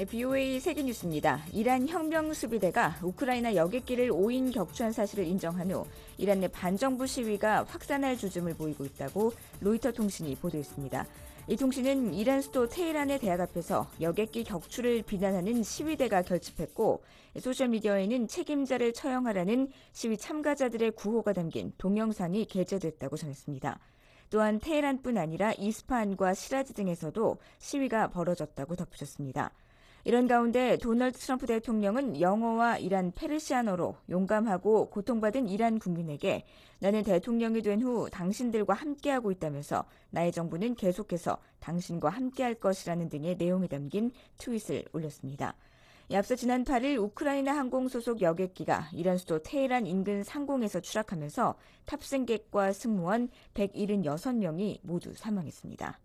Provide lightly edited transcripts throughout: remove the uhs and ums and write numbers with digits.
BOA 세계뉴스입니다. 이란 혁명수비대가 우크라이나 여객기를 5인 격추한 사실을 인정한 후 이란 내 반정부 시위가 확산할 조짐을 보이고 있다고 로이터 통신이 보도했습니다. 이 통신은 이란 수도 테헤란의 대학 앞에서 여객기 격추를 비난하는 시위대가 결집했고 소셜미디어에는 책임자를 처형하라는 시위 참가자들의 구호가 담긴 동영상이 게재됐다고 전했습니다. 또한 테헤란뿐 아니라 이스파한과 시라지 등에서도 시위가 벌어졌다고 덧붙였습니다. 이런 가운데 도널드 트럼프 대통령은 영어와 이란 페르시아어로 용감하고 고통받은 이란 국민에게 나는 대통령이 된 후 당신들과 함께하고 있다면서 나의 정부는 계속해서 당신과 함께할 것이라는 등의 내용이 담긴 트윗을 올렸습니다. 앞서 지난 8일 우크라이나 항공 소속 여객기가 이란 수도 테헤란 인근 상공에서 추락하면서 탑승객과 승무원 176명이 모두 사망했습니다.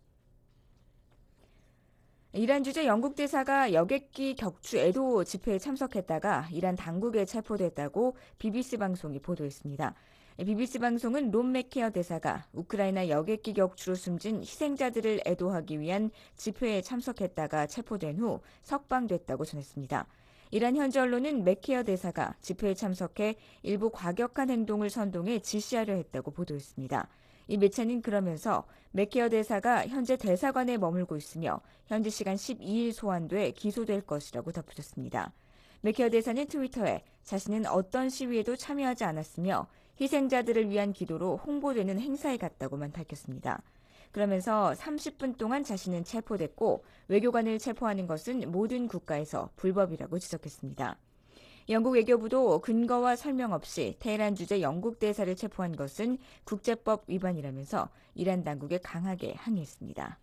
이란 주재 영국 대사가 여객기 격추 애도 집회에 참석했다가 이란 당국에 체포됐다고 BBC 방송이 보도했습니다. BBC 방송은 론 맥케어 대사가 우크라이나 여객기 격추로 숨진 희생자들을 애도하기 위한 집회에 참석했다가 체포된 후 석방됐다고 전했습니다. 이란 현지 언론은 맥케어 대사가 집회에 참석해 일부 과격한 행동을 선동해 지시하려 했다고 보도했습니다. 이 매체는 그러면서 맥케어 대사가 현재 대사관에 머물고 있으며 현지 시간 12일 소환돼 기소될 것이라고 덧붙였습니다. 맥케어 대사는 트위터에 자신은 어떤 시위에도 참여하지 않았으며 희생자들을 위한 기도로 홍보되는 행사에 갔다고만 밝혔습니다. 그러면서 30분 동안 자신은 체포됐고 외교관을 체포하는 것은 모든 국가에서 불법이라고 지적했습니다. 영국 외교부도 근거와 설명 없이 테헤란 주재 영국 대사를 체포한 것은 국제법 위반이라면서 이란 당국에 강하게 항의했습니다.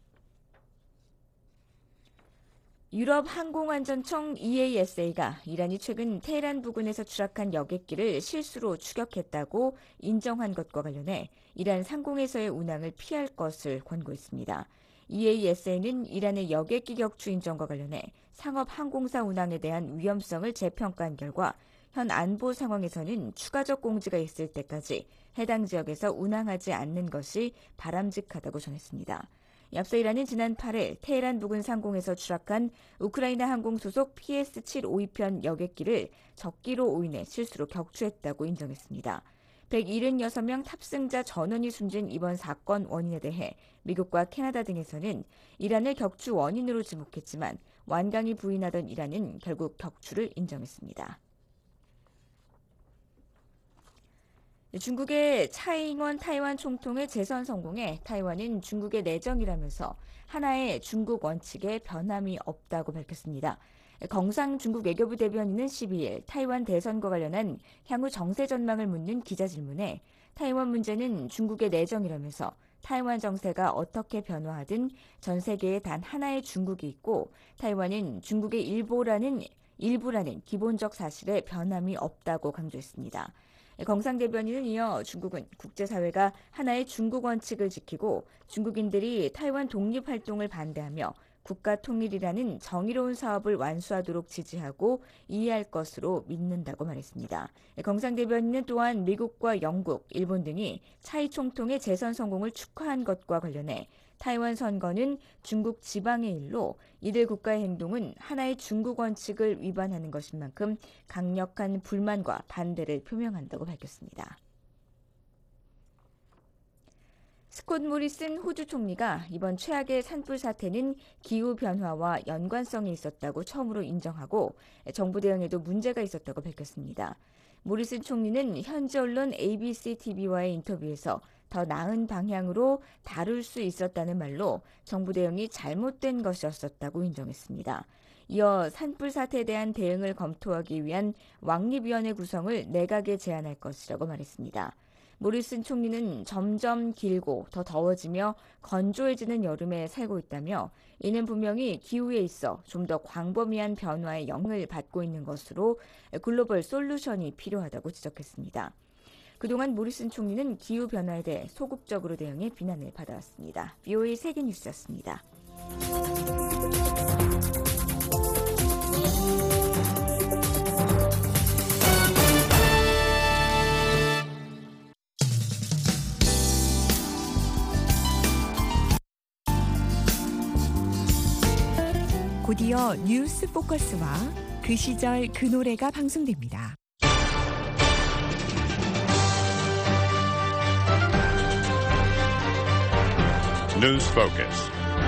유럽 항공안전청 EASA가 이란이 최근 테헤란 부근에서 추락한 여객기를 실수로 추격했다고 인정한 것과 관련해 이란 상공에서의 운항을 피할 것을 권고했습니다. EASA는 이란의 여객기 격추 인정과 관련해 상업 항공사 운항에 대한 위험성을 재평가한 결과 현 안보 상황에서는 추가적 공지가 있을 때까지 해당 지역에서 운항하지 않는 것이 바람직하다고 전했습니다. 앞서 이란은 지난 8일 테헤란 부근 상공에서 추락한 우크라이나 항공 소속 PS-752편 여객기를 적기로 오인해 실수로 격추했다고 인정했습니다. 176명 탑승자 전원이 숨진 이번 사건 원인에 대해 미국과 캐나다 등에서는 이란을 격추 원인으로 지목했지만 완강히 부인하던 이란은 결국 격추를 인정했습니다. 중국의 차이잉원 타이완 총통의 재선 성공에 타이완은 중국의 내정이라면서 하나의 중국 원칙에 변함이 없다고 밝혔습니다. 경상 중국 외교부 대변인은 12일 타이완 대선과 관련한 향후 정세 전망을 묻는 기자 질문에 타이완 문제는 중국의 내정이라면서 타이완 정세가 어떻게 변화하든 전 세계에 단 하나의 중국이 있고 타이완은 중국의 일부라는 기본적 사실에 변함이 없다고 강조했습니다. 경상 대변인은 이어 중국은 국제사회가 하나의 중국 원칙을 지키고 중국인들이 타이완 독립활동을 반대하며 국가 통일이라는 정의로운 사업을 완수하도록 지지하고 이해할 것으로 믿는다고 말했습니다. 경상 대변인은 또한 미국과 영국, 일본 등이 차이 총통의 재선 성공을 축하한 것과 관련해 타이완 선거는 중국 지방의 일로 이들 국가의 행동은 하나의 중국 원칙을 위반하는 것인 만큼 강력한 불만과 반대를 표명한다고 밝혔습니다. 스콧 모리슨 호주 총리가 이번 최악의 산불 사태는 기후변화와 연관성이 있었다고 처음으로 인정하고 정부 대응에도 문제가 있었다고 밝혔습니다. 모리슨 총리는 현지 언론 ABC-TV와의 인터뷰에서 더 나은 방향으로 다룰 수 있었다는 말로 정부 대응이 잘못된 것이었다고 인정했습니다. 이어 산불 사태에 대한 대응을 검토하기 위한 왕립위원회 구성을 내각에 제안할 것이라고 말했습니다. 모리슨 총리는 점점 길고 더 더워지며 건조해지는 여름에 살고 있다며 이는 분명히 기후에 있어 좀 더 광범위한 변화의 영향을 받고 있는 것으로 글로벌 솔루션이 필요하다고 지적했습니다. 그동안 모리슨 총리는 기후변화에 대해 소극적으로 대응해 비난을 받아왔습니다. BOA 세계뉴스였습니다. 곧이어 뉴스 포커스와 그 시절 그 노래가 방송됩니다. 뉴스 포커스.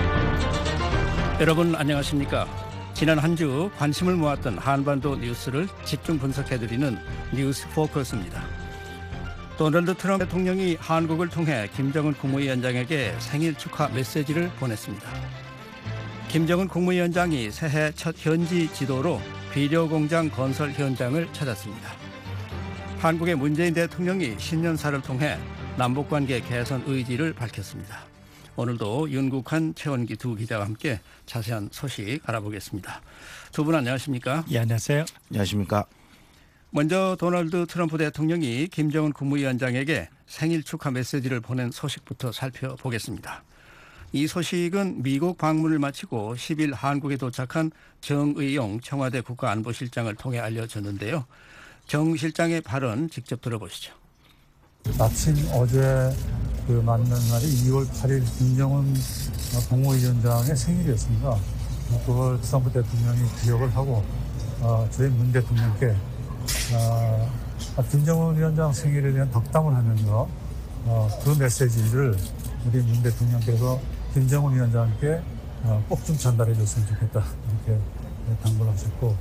여러분 안녕하십니까? 지난 한 주 관심을 모았던 한반도 뉴스를 집중 분석해드리는 뉴스 포커스입니다. 도널드 트럼프 대통령이 한국을 통해 김정은 국무위원장에게 생일 축하 메시지를 보냈습니다. 김정은 국무위원장이 새해 첫 현지 지도로 비료공장 건설 현장을 찾았습니다. 한국의 문재인 대통령이 신년사를 통해 남북관계 개선 의지를 밝혔습니다. 오늘도 윤국한, 최원기 두 기자와 함께 자세한 소식 알아보겠습니다. 두 분 안녕하십니까? 예, 안녕하세요. 안녕하십니까? 먼저 도널드 트럼프 대통령이 김정은 국무위원장에게 생일 축하 메시지를 보낸 소식부터 살펴보겠습니다. 이 소식은 미국 방문을 마치고 10일 한국에 도착한 정의용 청와대 국가안보실장을 통해 알려졌는데요. 정 실장의 발언 직접 들어보시죠. 마침 어제 맞는 날이 2월 8일 김정은 국무위원장의 생일이었습니다. 그걸 트럼프 대통령이 기억을 하고 저희 문 대통령께 김정은 위원장 생일에 대한 덕담을 하면서 그 메시지를 우리 문 대통령께서 김정은 위원장께 꼭 좀 전달해 줬으면 좋겠다 이렇게 당부를 하셨고.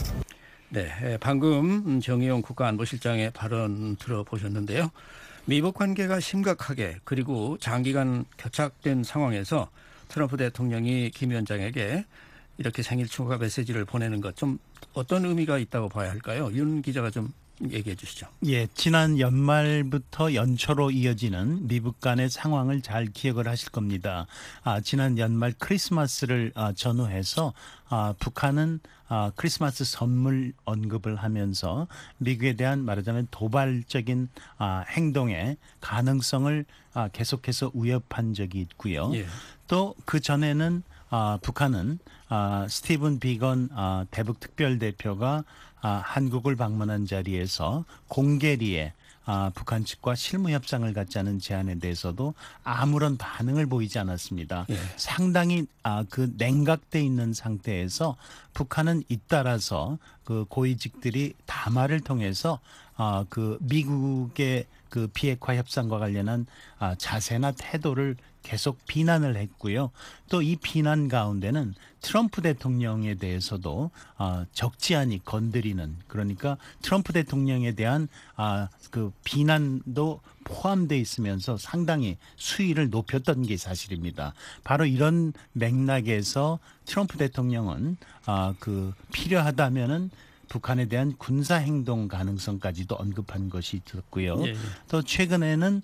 네, 방금 정의용 국가안보실장의 발언 들어보셨는데요. 미북 관계가 심각하게 그리고 장기간 교착된 상황에서 트럼프 대통령이 김 위원장에게 이렇게 생일 축하 메시지를 보내는 것 좀 어떤 의미가 있다고 봐야 할까요? 윤 기자가 좀 얘기해 주시죠. 예, 지난 연말부터 연초로 이어지는 미북 간의 상황을 잘 기억을 하실 겁니다. 지난 연말 크리스마스를 전후해서 북한은 크리스마스 선물 언급을 하면서 미국에 대한 말하자면 도발적인 행동의 가능성을 계속해서 위협한 적이 있고요. 예. 또 그 전에는 북한은 스티븐 비건 대북 특별대표가 한국을 방문한 자리에서 공개리에 북한 측과 실무 협상을 갖자는 제안에 대해서도 아무런 반응을 보이지 않았습니다. 예. 상당히 그 냉각돼 있는 상태에서 북한은 잇따라서 그 고위직들이 담화를 통해서 그 미국의 그 비핵화 협상과 관련한 자세나 태도를 계속 비난을 했고요. 또 이 비난 가운데는 트럼프 대통령에 대해서도 적지 않이 건드리는, 그러니까 트럼프 대통령에 대한 그 비난도 포함되어 있으면서 상당히 수위를 높였던 게 사실입니다. 바로 이런 맥락에서 트럼프 대통령은 그 필요하다면은 북한에 대한 군사 행동 가능성까지도 언급한 것이 있었고요. 예. 또 최근에는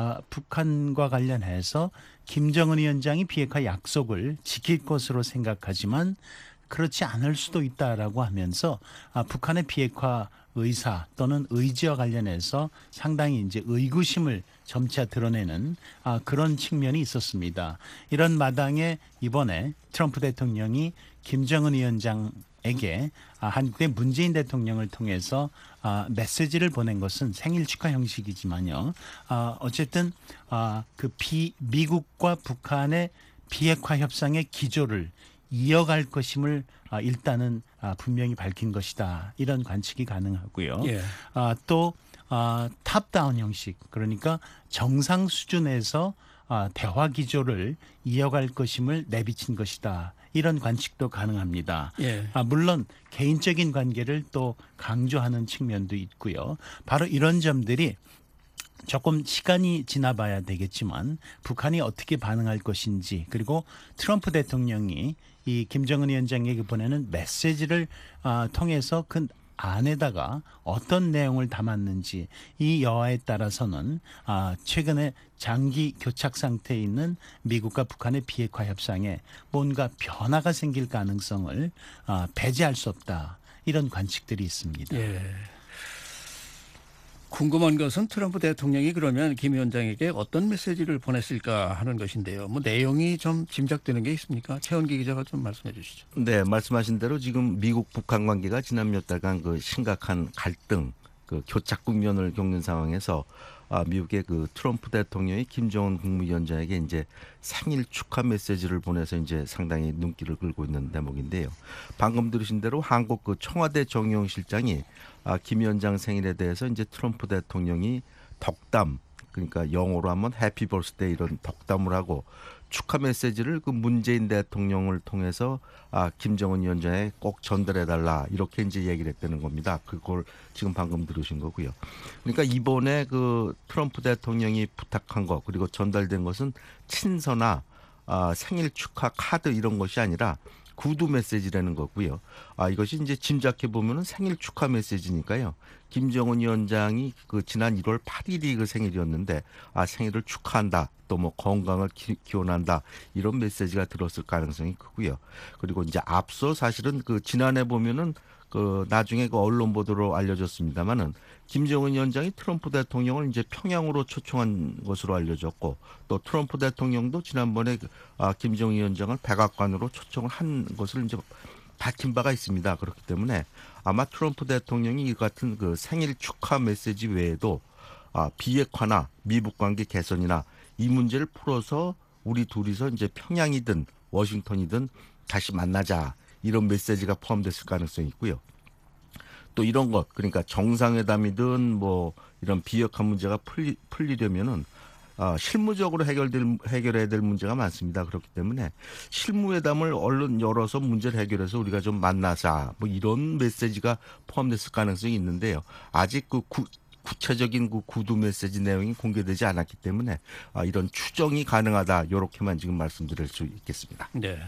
북한과 관련해서 김정은 위원장이 비핵화 약속을 지킬 것으로 생각하지만 그렇지 않을 수도 있다라고 하면서 북한의 비핵화 의사 또는 의지와 관련해서 상당히 이제 의구심을 점차 드러내는 그런 측면이 있었습니다. 이런 마당에 이번에 트럼프 대통령이 김정은 위원장에게 한국의 문재인 대통령을 통해서 메시지를 보낸 것은 생일 축하 형식이지만요. 어쨌든 그 미국과 북한의 비핵화 협상의 기조를 이어갈 것임을 일단은 분명히 밝힌 것이다. 이런 관측이 가능하고요. 예. 또 탑다운 형식, 그러니까 정상 수준에서 대화 기조를 이어갈 것임을 내비친 것이다. 이런 관측도 가능합니다. 예. 물론 개인적인 관계를 또 강조하는 측면도 있고요. 바로 이런 점들이 조금 시간이 지나봐야 되겠지만 북한이 어떻게 반응할 것인지, 그리고 트럼프 대통령이 이 김정은 위원장에게 보내는 메시지를 통해서 그 안에다가 어떤 내용을 담았는지, 이 여하에 따라서는 최근에 장기 교착 상태에 있는 미국과 북한의 비핵화 협상에 뭔가 변화가 생길 가능성을 배제할 수 없다. 이런 관측들이 있습니다. 예. 궁금한 것은 트럼프 대통령이 그러면 김 위원장에게 어떤 메시지를 보냈을까 하는 것인데요. 뭐 내용이 좀 짐작되는 게 있습니까? 최원기 기자가 좀 말씀해 주시죠. 네, 말씀하신 대로 지금 미국 북한 관계가 지난 몇 달간 그 심각한 갈등, 그 교착 국면을 겪는 상황에서 미국의 그 트럼프 대통령이 김정은 국무위원장에게 이제 생일 축하 메시지를 보내서 이제 상당히 눈길을 끌고 있는 대목인데요. 방금 들으신 대로 한국 그 청와대 정의용 실장이 김 위원장 생일에 대해서 이제 트럼프 대통령이 덕담, 그러니까 영어로 하면 해피 버스데이 이런 덕담을 하고 축하 메시지를 그 문재인 대통령을 통해서 김정은 위원장에 꼭 전달해달라 이렇게 이제 얘기를 했다는 겁니다. 그걸 지금 방금 들으신 거고요. 그러니까 이번에 그 트럼프 대통령이 부탁한 거 그리고 전달된 것은 친서나 생일 축하 카드 이런 것이 아니라 구두 메시지라는 거고요. 이것이 이제 짐작해 보면은 생일 축하 메시지니까요. 김정은 위원장이 그 지난 1월 8일이 그 생일이었는데 생일을 축하한다. 또 뭐 건강을 기원한다. 이런 메시지가 들었을 가능성이 크고요. 그리고 이제 앞서 사실은 그 지난해 보면은 그 나중에 그 언론 보도로 알려졌습니다만은 김정은 위원장이 트럼프 대통령을 이제 평양으로 초청한 것으로 알려졌고 또 트럼프 대통령도 지난번에 김정은 위원장을 백악관으로 초청을 한 것을 이제 밝힌 바가 있습니다. 그렇기 때문에 아마 트럼프 대통령이 이 같은 그 생일 축하 메시지 외에도 비핵화나 미북 관계 개선이나 이 문제를 풀어서 우리 둘이서 이제 평양이든 워싱턴이든 다시 만나자 이런 메시지가 포함됐을 가능성이 있고요. 또 이런 것 그러니까 정상회담이든 뭐 이런 비핵화 문제가 풀리려면은 실무적으로 해결해야 될 문제가 많습니다. 그렇기 때문에 실무회담을 얼른 열어서 문제를 해결해서 우리가 좀 만나자 뭐 이런 메시지가 포함됐을 가능성이 있는데요. 아직 그 구체적인 그 구두 메시지 내용이 공개되지 않았기 때문에 이런 추정이 가능하다 이렇게만 지금 말씀드릴 수 있겠습니다. 네.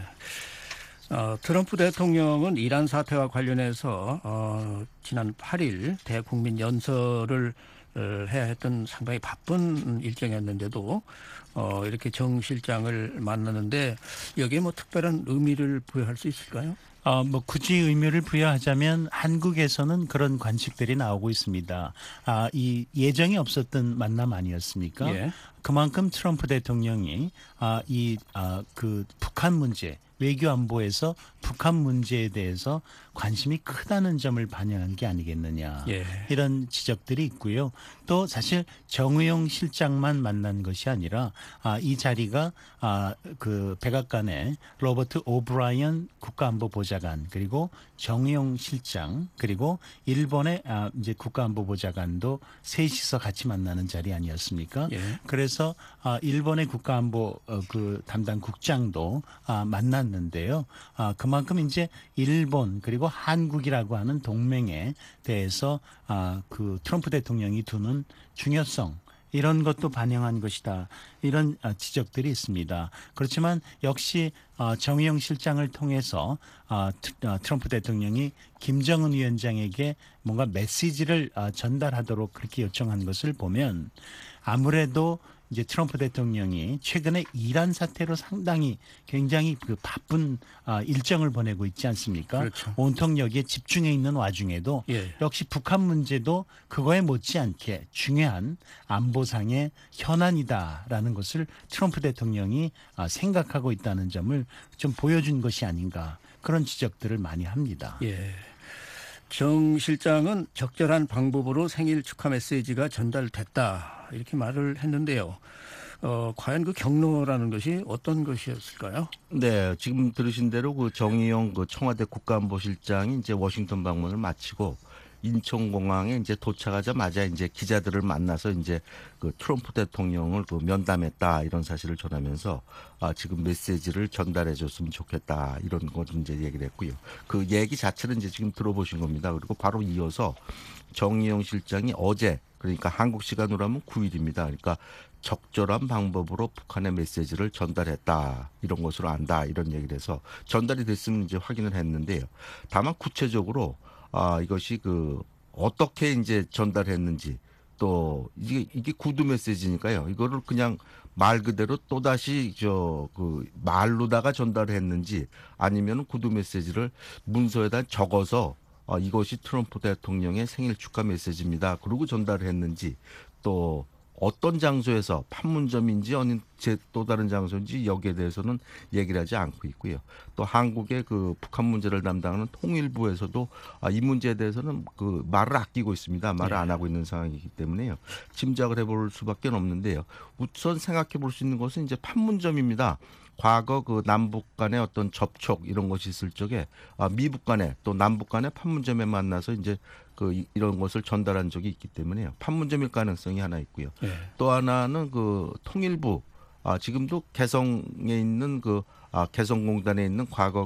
트럼프 대통령은 이란 사태와 관련해서 지난 8일 대국민 연설을 해야 했던 상당히 바쁜 일정이었는데도 이렇게 정 실장을 만나는데 여기에 뭐 특별한 의미를 부여할 수 있을까요? 뭐 굳이 의미를 부여하자면 한국에서는 그런 관측들이 나오고 있습니다. 이 예정이 없었던 만남 아니었습니까? 예. 그만큼 트럼프 대통령이 그 북한 문제 외교 안보에서 북한 문제에 대해서 관심이 크다는 점을 반영한 게 아니겠느냐. 예. 이런 지적들이 있고요. 또 사실 정의용 실장만 만난 것이 아니라 이 자리가 그 백악관에 로버트 오브라이언 국가안보보좌관 그리고 정의용 실장 그리고 일본의 이제 국가안보보좌관도 셋이서 같이 만나는 자리 아니었습니까? 예. 그래서 일본의 국가안보 그 담당 국장도 만났는데요. 그만큼 이제 일본 그리고 한국이라고 하는 동맹에 대해서 그 트럼프 대통령이 두는 중요성 이런 것도 반영한 것이다. 이런 지적들이 있습니다. 그렇지만 역시 정의용 실장을 통해서 트럼프 대통령이 김정은 위원장에게 뭔가 메시지를 전달하도록 그렇게 요청한 것을 보면 아무래도 이제 트럼프 대통령이 최근에 이란 사태로 상당히 굉장히 그 바쁜 일정을 보내고 있지 않습니까? 그렇죠. 온통 여기에 집중해 있는 와중에도 예. 역시 북한 문제도 그거에 못지않게 중요한 안보상의 현안이다라는 것을 트럼프 대통령이 생각하고 있다는 점을 좀 보여준 것이 아닌가 그런 지적들을 많이 합니다. 예. 정 실장은 적절한 방법으로 생일 축하 메시지가 전달됐다 이렇게 말을 했는데요. 과연 그 경로라는 것이 어떤 것이었을까요? 네, 지금 들으신 대로 그 정의용 그 청와대 국가안보실장이 이제 워싱턴 방문을 마치고 인천공항에 이제 도착하자마자 이제 기자들을 만나서 이제 그 트럼프 대통령을 그 면담했다 이런 사실을 전하면서 지금 메시지를 전달해 줬으면 좋겠다 이런 걸 이제 얘기를 했고요. 그 얘기 자체는 이제 지금 들어보신 겁니다. 그리고 바로 이어서 정의용 실장이 어제 그러니까 한국 시간으로 하면 9일입니다. 그러니까 적절한 방법으로 북한의 메시지를 전달했다 이런 것으로 안다 이런 얘기를 해서 전달이 됐으면 이제 확인을 했는데요. 다만 구체적으로 이것이 그 어떻게 이제 전달했는지 또 이게 구두 메시지니까요. 이거를 그냥 말 그대로 또 다시 그 말로다가 전달했는지 아니면 구두 메시지를 문서에다 적어서 이것이 트럼프 대통령의 생일 축하 메시지입니다. 그러고 전달을 했는지 또 어떤 장소에서 판문점인지 아니면 또 다른 장소인지 여기에 대해서는 얘기를 하지 않고 있고요. 또 한국의 그 북한 문제를 담당하는 통일부에서도 이 문제에 대해서는 그 말을 아끼고 있습니다. 말을 안 하고 있는 상황이기 때문에요. 짐작을 해볼 수밖에 없는데요. 우선 생각해 볼 수 있는 것은 이제 판문점입니다. 과거 그 남북 간의 어떤 접촉 이런 것이 있을 적에 미북 간에 또 남북 간의 판문점에 만나서 이제 이런 것을 전달한 적이 있기 때문에요. 판문점일 가능성이 하나 있고요. 또 하나는 그 통일부 지금도 개성에 있는 개성공단에 있는 과거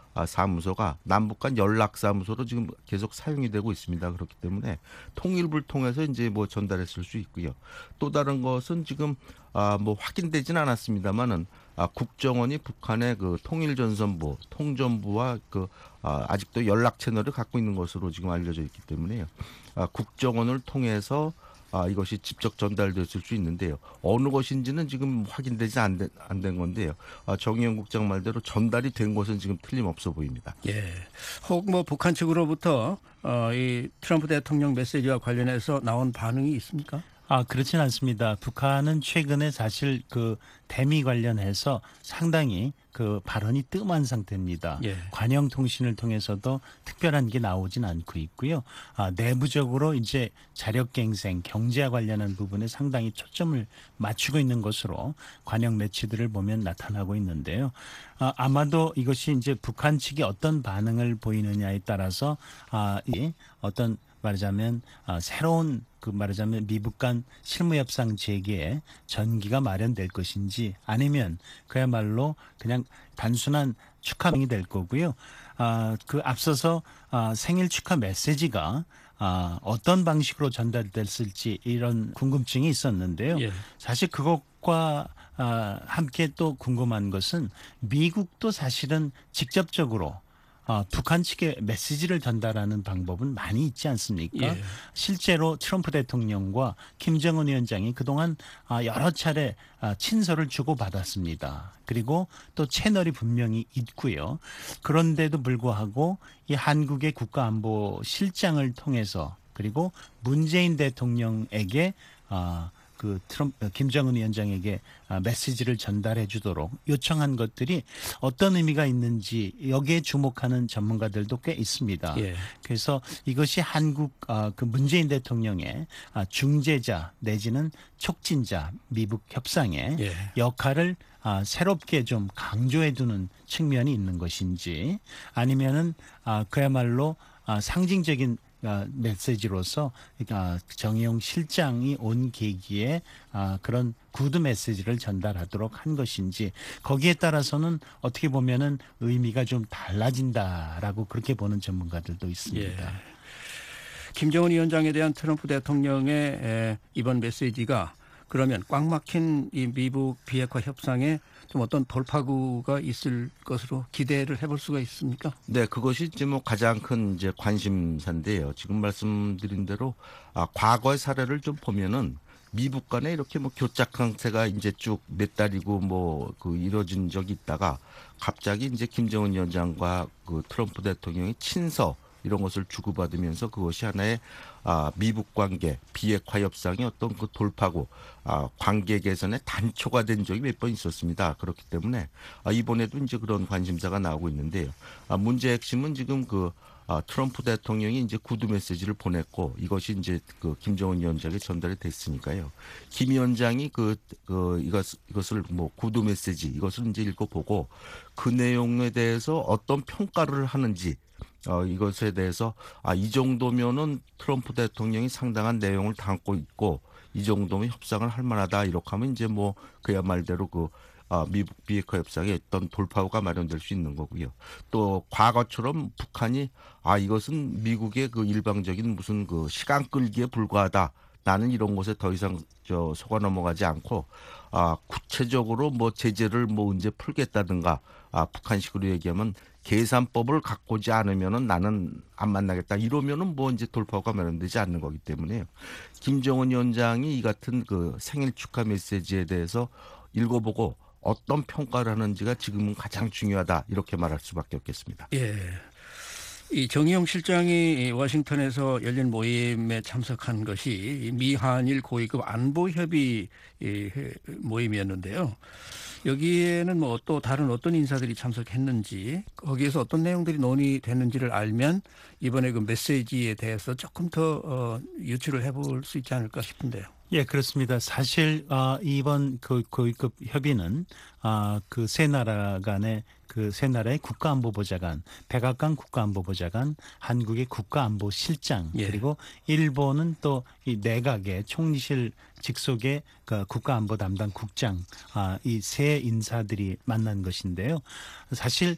사무소가 남북 간 연락 사무소로 지금 계속 사용이 되고 있습니다. 그렇기 때문에 통일부를 통해서 이제 뭐 전달했을 수 있고요. 또 다른 것은 지금 뭐 확인되지는 않았습니다만은 국정원이 북한의 그 통일전선부, 통전부와 아직도 연락 채널을 갖고 있는 것으로 지금 알려져 있기 때문에요. 국정원을 통해서 이것이 직접 전달됐을 수 있는데요. 어느 것인지는 지금 확인되지 안 된 건데요. 정의용 국장 말대로 전달이 된 것은 지금 틀림없어 보입니다. 예. 혹 뭐 북한 측으로부터 이 트럼프 대통령 메시지와 관련해서 나온 반응이 있습니까? 그렇진 않습니다. 북한은 최근에 사실 그 대미 관련해서 상당히 그 발언이 뜸한 상태입니다. 예. 관영통신을 통해서도 특별한 게 나오진 않고 있고요. 내부적으로 이제 자력갱생, 경제와 관련한 부분에 상당히 초점을 맞추고 있는 것으로 관영 매체들을 보면 나타나고 있는데요. 아마도 이것이 이제 북한 측이 어떤 반응을 보이느냐에 따라서 이 어떤 말하자면 새로운 말하자면 미북 간 실무 협상 재개에 전기가 마련될 것인지 아니면 그야말로 그냥 단순한 축하명이 될 거고요. 그 앞서서 생일 축하 메시지가 어떤 방식으로 전달됐을지 이런 궁금증이 있었는데요. 예. 사실 그것과 함께 또 궁금한 것은 미국도 사실은 직접적으로 북한 측에 메시지를 전달하는 방법은 많이 있지 않습니까? 예. 실제로 트럼프 대통령과 김정은 위원장이 그동안 여러 차례 친서를 주고받았습니다. 그리고 또 채널이 분명히 있고요. 그런데도 불구하고 이 한국의 국가안보실장을 통해서 그리고 문재인 대통령에게 김정은 위원장에게 메시지를 전달해 주도록 요청한 것들이 어떤 의미가 있는지 여기에 주목하는 전문가들도 꽤 있습니다. 예. 그래서 이것이 한국 문재인 대통령의 중재자 내지는 촉진자 미북 협상의 예. 역할을 새롭게 좀 강조해 두는 측면이 있는 것인지 아니면은 그야말로 상징적인 메시지로서 정의용 실장이 온 계기에 그런 구두 메시지를 전달하도록 한 것인지 거기에 따라서는 어떻게 보면은 의미가 좀 달라진다라고 그렇게 보는 전문가들도 있습니다. 예. 김정은 위원장에 대한 트럼프 대통령의 이번 메시지가 그러면 꽉 막힌 이 미북 비핵화 협상에 좀 어떤 돌파구가 있을 것으로 기대를 해볼 수가 있습니까? 네, 그것이 이제 뭐 가장 큰 이제 관심사인데요. 지금 말씀드린 대로 과거의 사례를 좀 보면은 미북 간에 이렇게 뭐 교착 상태가 이제 쭉 몇 달이고 이뤄진 적이 있다가 갑자기 이제 김정은 위원장과 트럼프 대통령이 친서 이런 것을 주고받으면서 그것이 하나의 미북 관계 비핵화 협상의 어떤 돌파구 관계 개선의 단초가 된 적이 몇 번 있었습니다. 그렇기 때문에 이번에도 이제 그런 관심사가 나오고 있는데요. 문제의 핵심은 지금 트럼프 대통령이 이제 구두 메시지를 보냈고 이것이 이제 김정은 위원장에게 전달이 됐으니까요. 김 위원장이 이것을 뭐 구두 메시지 이것을 이제 읽어보고 그 내용에 대해서 어떤 평가를 하는지 이것에 대해서 이 정도면은 트럼프 대통령이 상당한 내용을 담고 있고 이 정도면 협상을 할 만하다 이렇게 하면 이제 뭐 그야 말대로 미북 비핵화 협상에 어떤 돌파구가 마련될 수 있는 거고요. 또 과거처럼 북한이 이것은 미국의 일방적인 무슨 시간 끌기에 불과하다. 나는 이런 것에 더 이상 속아 넘어가지 않고 구체적으로 뭐 제재를 뭐 언제 풀겠다든가 북한식으로 얘기하면 계산법을 갖고 오지 않으면은 나는 안 만나겠다 이러면은 뭐 이제 돌파구가 마련되지 않는 거기 때문에요. 김정은 위원장이 이 같은 생일 축하 메시지에 대해서 읽어보고 어떤 평가를 하는지가 지금은 가장 중요하다 이렇게 말할 수밖에 없겠습니다. 예. 이 정의용 실장이 워싱턴에서 열린 모임에 참석한 것이 이 미한일 고위급 안보 협의 모임이었는데요. 여기에는 뭐 또 다른 어떤 인사들이 참석했는지 거기에서 어떤 내용들이 논의됐는지를 알면 이번에 그 메시지에 대해서 조금 더 유추를 해볼 수 있지 않을까 싶은데요. 예, 그렇습니다. 사실 이번 그 고위급 협의는 그 세 나라 간의 그 세 나라의 국가안보보좌관, 백악관 국가안보보좌관, 한국의 국가안보실장, 예. 그리고 일본은 또 이 내각의 총리실 직속의 그 국가안보 담당 국장, 이 세 인사들이 만난 것인데요. 사실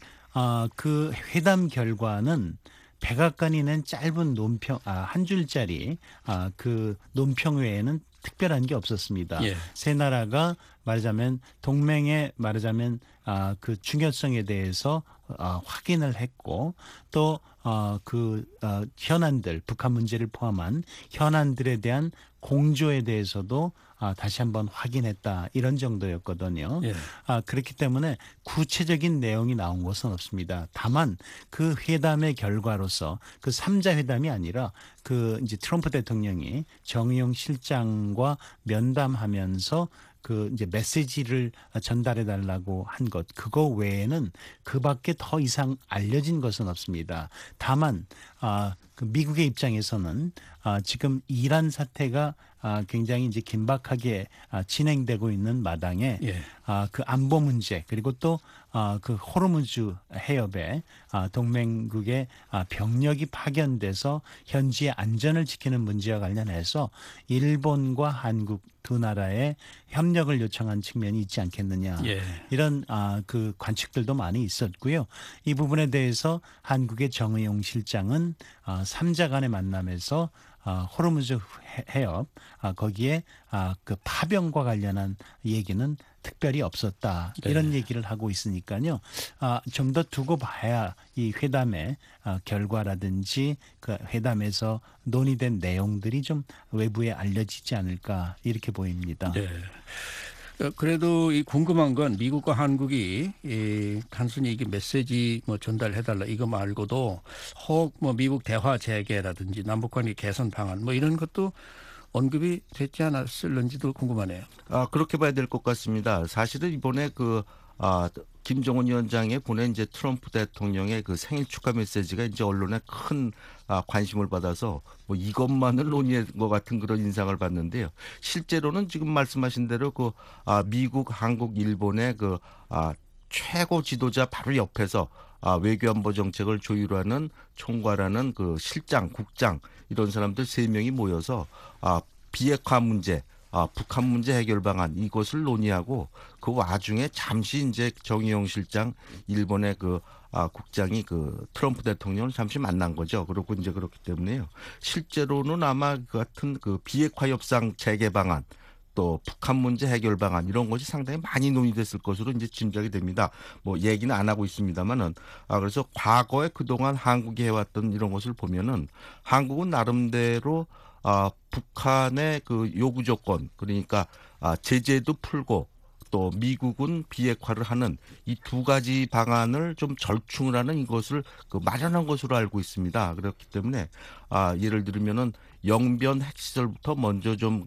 그 회담 결과는 백악관이 낸 짧은 논평, 한 줄짜리 그 논평 외에는 특별한 게 없었습니다. 예. 세 나라가 말하자면 동맹의 말하자면 그 중요성에 대해서 확인을 했고 또 그 현안들, 북한 문제를 포함한 현안들에 대한 공조에 대해서도 다시 한번 확인했다, 이런 정도였거든요. 예. 그렇기 때문에 구체적인 내용이 나온 것은 없습니다. 다만 그 회담의 결과로서 그 3자 회담이 아니라 그 이제 트럼프 대통령이 정의용 실장과 면담하면서 그 이제 메시지를 전달해 달라고 한 것, 그거 외에는 그 밖에 더 이상 알려진 것은 없습니다. 다만 그 미국의 입장에서는 지금 이란 사태가 굉장히 이제 긴박하게 진행되고 있는 마당에 예. 그 안보 문제, 그리고 또 그 호르무즈 해협에 동맹국의 병력이 파견돼서 현지의 안전을 지키는 문제와 관련해서 일본과 한국 두 나라의 협력을 요청한 측면이 있지 않겠느냐. 예. 이런 그 관측들도 많이 있었고요. 이 부분에 대해서 한국의 정의용 실장은 3자 간의 만남에서 호르무즈 해협 거기에 그 파병과 관련한 얘기는 특별히 없었다, 이런 얘기를 하고 있으니까요. 좀 더 두고 봐야 이 회담의 결과라든지 그 회담에서 논의된 내용들이 좀 외부에 알려지지 않을까, 이렇게 보입니다. 네. 그래도 이 궁금한 건 미국과 한국이 단순히 이게 메시지 뭐 전달해달라 이거 말고도 혹 뭐 미국 대화 재개라든지 남북관계 개선 방안 뭐 이런 것도 언급이 됐지 않았을는지도 궁금하네요. 그렇게 봐야 될 것 같습니다. 사실은 이번에 김정은 위원장의 보낸 이제 트럼프 대통령의 그 생일 축하 메시지가 이제 언론에 큰 관심을 받아서 뭐 이것만을 논의한 것 같은 그런 인상을 받는데요. 실제로는 지금 말씀하신 대로 미국, 한국, 일본의 최고 지도자 바로 옆에서 외교안보 정책을 조율하는 총괄하는 그 실장, 국장 이런 사람들 3명이 모여서 비핵화 문제, 북한 문제 해결 방안 이것을 논의하고 그 와중에 잠시 이제 정의용 실장 일본의 국장이 트럼프 대통령을 잠시 만난 거죠. 그렇고 이제 그렇기 때문에요. 실제로는 아마 그 같은 비핵화 협상 재개 방안 또 북한 문제 해결 방안 이런 것이 상당히 많이 논의됐을 것으로 이제 짐작이 됩니다. 뭐 얘기는 안 하고 있습니다만은 그래서 과거에 그동안 한국이 해왔던 이런 것을 보면은 한국은 나름대로 북한의 그 요구 조건 그러니까 제재도 풀고 또 미국은 비핵화를 하는 이 두 가지 방안을 좀 절충을 하는 이것을 마련한 것으로 알고 있습니다. 그렇기 때문에 예를 들면은 영변 핵시설부터 먼저 좀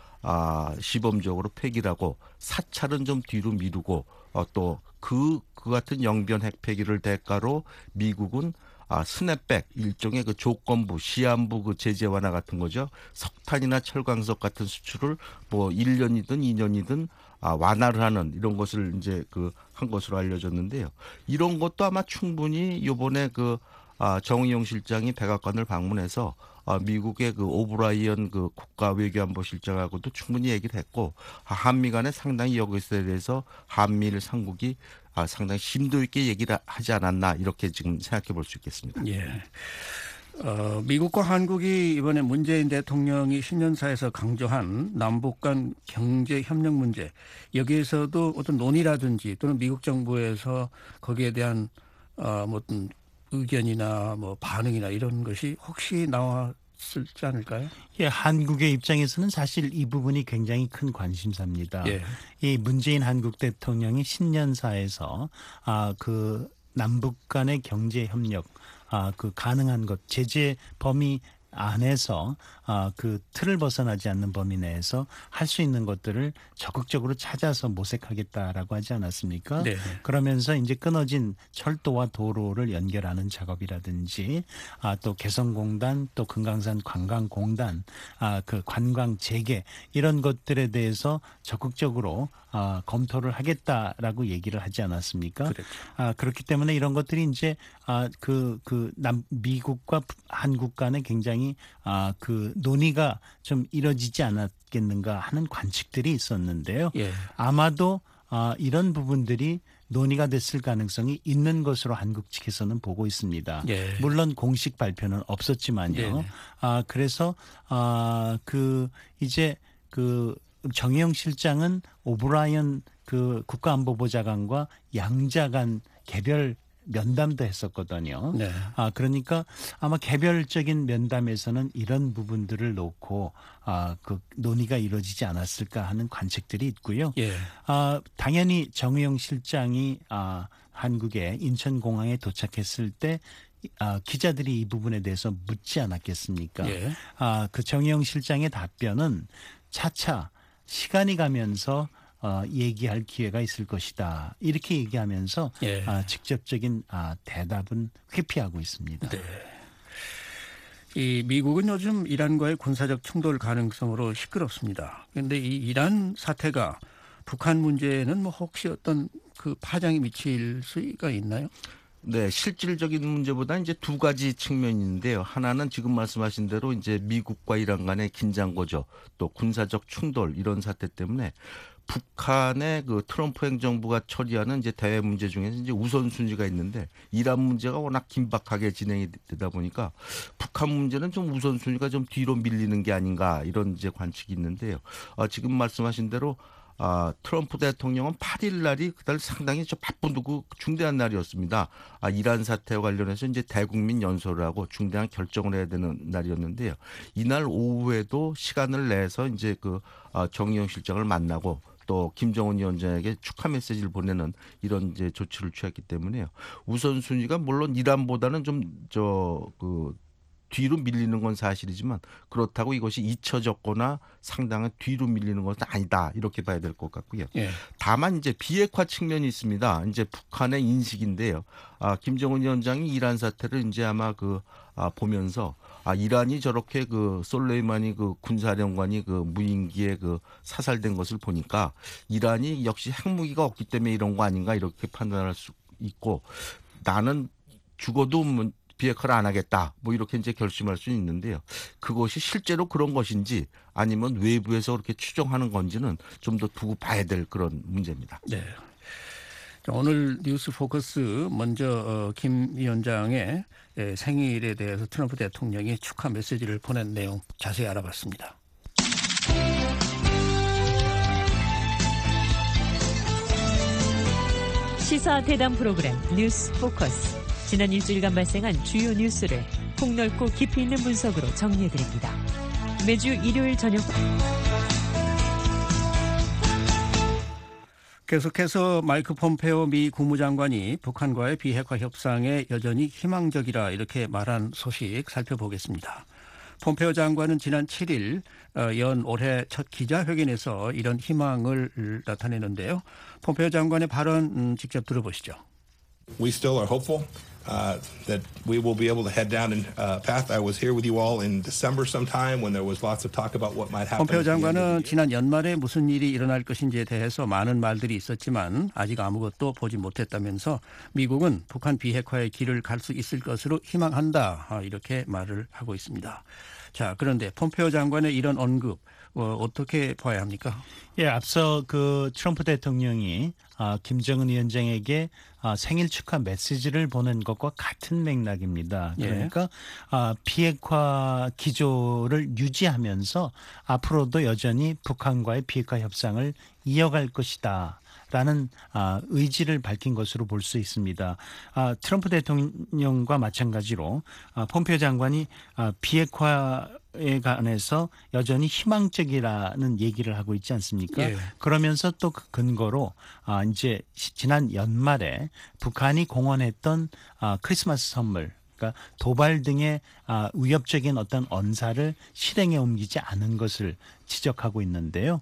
시범적으로 폐기를 하고 사찰은 좀 뒤로 미루고 또 그 같은 영변 핵 폐기를 대가로 미국은 스냅백 일종의 조건부 시한부 제재 완화 같은 거죠. 석탄이나 철광석 같은 수출을 뭐 1년이든 2년이든 완화를 하는 이런 것을 이제 한 것으로 알려졌는데요. 이런 것도 아마 충분히 이번에 정의용 실장이 백악관을 방문해서 미국의 오브라이언 국가 외교안보실장하고도 충분히 얘기를 했고 한미 간에 상당히 여기에 대해서 한미일 삼국이 상당히 심도 있게 얘기를 하지 않았나 이렇게 지금 생각해 볼 수 있겠습니다. 예. 미국과 한국이 이번에 문재인 대통령이 신년사에서 강조한 남북 간 경제 협력 문제 여기에서도 어떤 논의라든지 또는 미국 정부에서 거기에 대한 어떤 의견이나 뭐 반응이나 이런 것이 혹시 나왔을지 않을까요? 예, 한국의 입장에서는 사실 이 부분이 굉장히 큰 관심사입니다. 예. 이 문재인 한국 대통령이 신년사에서 남북 간의 경제 협력 그 가능한 것 제재 범위 안에서 그 틀을 벗어나지 않는 범위 내에서 할 수 있는 것들을 적극적으로 찾아서 모색하겠다라고 하지 않았습니까? 네. 그러면서 이제 끊어진 철도와 도로를 연결하는 작업이라든지 또 개성공단 또 금강산 관광공단 그 관광 재개 이런 것들에 대해서 적극적으로 검토를 하겠다라고 얘기를 하지 않았습니까? 그렇죠. 그렇기 때문에 이런 것들이 이제 미국과 한국 간에 굉장히 그 논의가 좀 이뤄지지 않았겠는가 하는 관측들이 있었는데요. 예. 아마도 이런 부분들이 논의가 됐을 가능성이 있는 것으로 한국 측에서는 보고 있습니다. 예. 물론 공식 발표는 없었지만요. 네네. 그래서 그 이제 그 정의용 실장은 오브라이언 그 국가안보보좌관과 양자 간 개별 면담도 했었거든요. 네. 그러니까 아마 개별적인 면담에서는 이런 부분들을 놓고 그 논의가 이루어지지 않았을까 하는 관측들이 있고요. 예. 당연히 정의용 실장이 한국의 인천공항에 도착했을 때 기자들이 이 부분에 대해서 묻지 않았겠습니까? 예. 그 정의용 실장의 답변은 차차 시간이 가면서 얘기할 기회가 있을 것이다. 이렇게 얘기하면서 예. 직접적인 대답은 회피하고 있습니다. 네. 이 미국은 요즘 이란과의 군사적 충돌 가능성으로 시끄럽습니다. 그런데 이 이란 사태가 북한 문제에는 뭐 혹시 어떤 그 파장이 미칠 수가 있나요? 네, 실질적인 문제보다 이제 두 가지 측면이 있는데요. 하나는 지금 말씀하신 대로 이제 미국과 이란 간의 긴장 고조, 또 군사적 충돌 이런 사태 때문에 북한의 그 트럼프 행정부가 처리하는 이제 대외 문제 중에서 이제 우선순위가 있는데 이란 문제가 워낙 긴박하게 진행이 되다 보니까 북한 문제는 좀 우선순위가 좀 뒤로 밀리는 게 아닌가 이런 이제 관측이 있는데요. 지금 말씀하신 대로 트럼프 대통령은 8일 날이 그달 상당히 좀 바쁘고 중대한 날이었습니다. 이란 사태와 관련해서 이제 대국민 연설을 하고 중대한 결정을 해야 되는 날이었는데요. 이날 오후에도 시간을 내서 이제 그 정의용 실장을 만나고 또 김정은 위원장에게 축하 메시지를 보내는 이런 이제 조치를 취했기 때문에요. 우선순위가 물론 이란보다는 좀 뒤로 밀리는 건 사실이지만 그렇다고 이것이 잊혀졌거나 상당한 뒤로 밀리는 것은 아니다 이렇게 봐야 될 것 같고요. 예. 다만 이제 비핵화 측면이 있습니다. 이제 북한의 인식인데요. 김정은 위원장이 이란 사태를 이제 아마 보면서 이란이 저렇게 그 솔레이마니 그 군사령관이 그 무인기에 그 사살된 것을 보니까 이란이 역시 핵무기가 없기 때문에 이런 거 아닌가 이렇게 판단할 수 있고 나는 죽어도 비핵화를 안 하겠다. 뭐 이렇게 이제 결심할 수 있는데요. 그것이 실제로 그런 것인지 아니면 외부에서 그렇게 추정하는 건지는 좀 더 두고 봐야 될 그런 문제입니다. 네. 오늘 뉴스 포커스 먼저 김 위원장의 생일에 대해서 트럼프 대통령이 축하 메시지를 보낸 내용 자세히 알아봤습니다. 시사 대담 프로그램 뉴스 포커스. 지난 일주일간 발생한 주요 뉴스를 폭넓고 깊이 있는 분석으로 정리해드립니다. 매주 일요일 저녁 계속해서 마이크 폼페오 미 국무장관이 북한과의 비핵화 협상에 여전히 희망적이라 이렇게 말한 소식 살펴보겠습니다. 폼페오 장관은 지난 7일 연 올해 첫 기자회견에서 이런 희망을 나타내는데요. 폼페오 장관의 발언 직접 들어보시죠. We still are hopeful that we will be able to head down a path. I was here with you all in December sometime when there was lots of talk about what might happen. 폼페오 장관은 지난 연말에 무슨 일이 일어날 것인지에 대해서 많은 말들이 있었지만 아직 아무것도 보지 못했다면서 미국은 북한 비핵화의 길을 갈 수 있을 것으로 희망한다. 이렇게 말을 하고 있습니다. 자, 그런데 폼페오 장관의 이런 언급 어떻게 봐야 합니까? 예, 앞서 그 트럼프 대통령이 김정은 위원장에게 생일 축하 메시지를 보낸 것과 같은 맥락입니다. 그러니까 비핵화 기조를 유지하면서 앞으로도 여전히 북한과의 비핵화 협상을 이어갈 것이다. 라는 의지를 밝힌 것으로 볼 수 있습니다. 트럼프 대통령과 마찬가지로 폼페오 장관이 비핵화에 관해서 여전히 희망적이라는 얘기를 하고 있지 않습니까? 예. 그러면서 또 그 근거로 이제 지난 연말에 북한이 공언했던 크리스마스 선물 그러니까 도발 등의 위협적인 어떤 언사를 실행에 옮기지 않은 것을 지적하고 있는데요.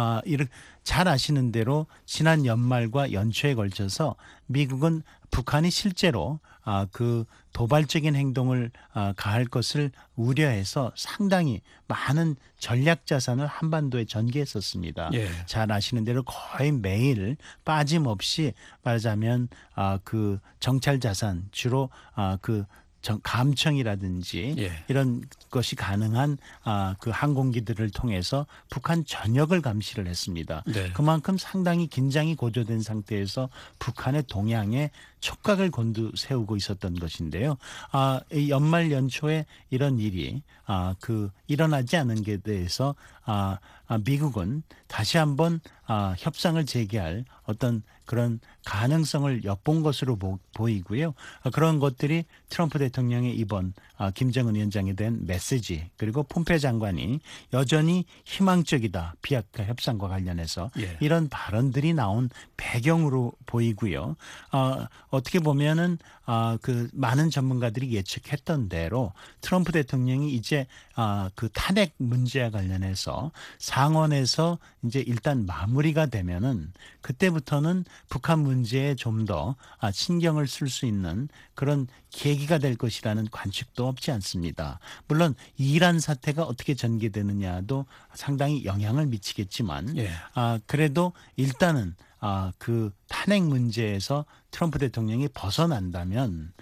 잘 아시는 대로 지난 연말과 연초에 걸쳐서 미국은 북한이 실제로 그 도발적인 행동을 가할 것을 우려해서 상당히 많은 전략 자산을 한반도에 전개했었습니다. 예. 잘 아시는 대로 거의 매일 빠짐없이 말하자면 그 정찰 자산 주로 그 감청이라든지 예. 이런 것이 가능한 그 항공기들을 통해서 북한 전역을 감시를 했습니다. 네. 그만큼 상당히 긴장이 고조된 상태에서 북한의 동향에 촉각을 곤두세우고 있었던 것인데요. 이 연말 연초에 이런 일이 일어나지 않은 게 대해서 미국은 다시 한번 협상을 재개할 어떤 그런 가능성을 엿본 것으로 보이고요. 그런 것들이 트럼프 대통령의 이번 김정은 위원장에 대한 메시지 그리고 폼페 장관이 여전히 희망적이다. 비핵화 협상과 관련해서 예. 이런 발언들이 나온 배경으로 보이고요. 어떻게 보면은 그 많은 전문가들이 예측했던 대로 트럼프 대통령이 이제 그 탄핵 문제와 관련해서 상원에서 이제 일단 마무리가 되면은 그때부터는 북한 문제에 좀 더 신경을 쓸 수 있는 그런 계기가 될 것이라는 관측도 없지 않습니다. 물론 이란 사태가 어떻게 전개되느냐도 상당히 영향을 미치겠지만 예. 그래도 일단은 그 탄핵 문제에서 트럼프 대통령이 벗어난다면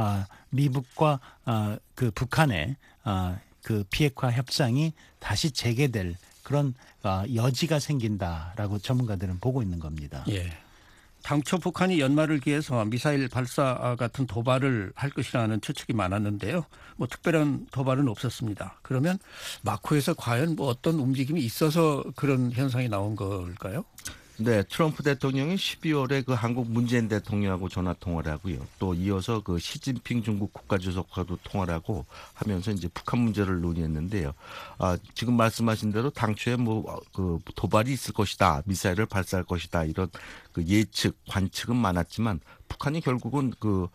미국과 그 북한의 그 비핵화 협상이 다시 재개될 그런 여지가 생긴다라고 전문가들은 보고 있는 겁니다. 예. 당초 북한이 연말을 기해서 미사일 발사 같은 도발을 할 것이라는 추측이 많았는데요. 뭐 특별한 도발은 없었습니다. 그러면 마쿠에서 과연 뭐 어떤 움직임이 있어서 그런 현상이 나온 걸까요? 네, 트럼프 대통령이 12월에 그 한국 문재인 대통령하고 전화 통화를 하고요. 또 이어서 그 시진핑 중국 국가주석과도 통화를 하고 하면서 이제 북한 문제를 논의했는데요. 지금 말씀하신 대로 당초에 뭐 그 도발이 있을 것이다, 미사일을 발사할 것이다 이런 그 예측, 관측은 많았지만 북한이 결국은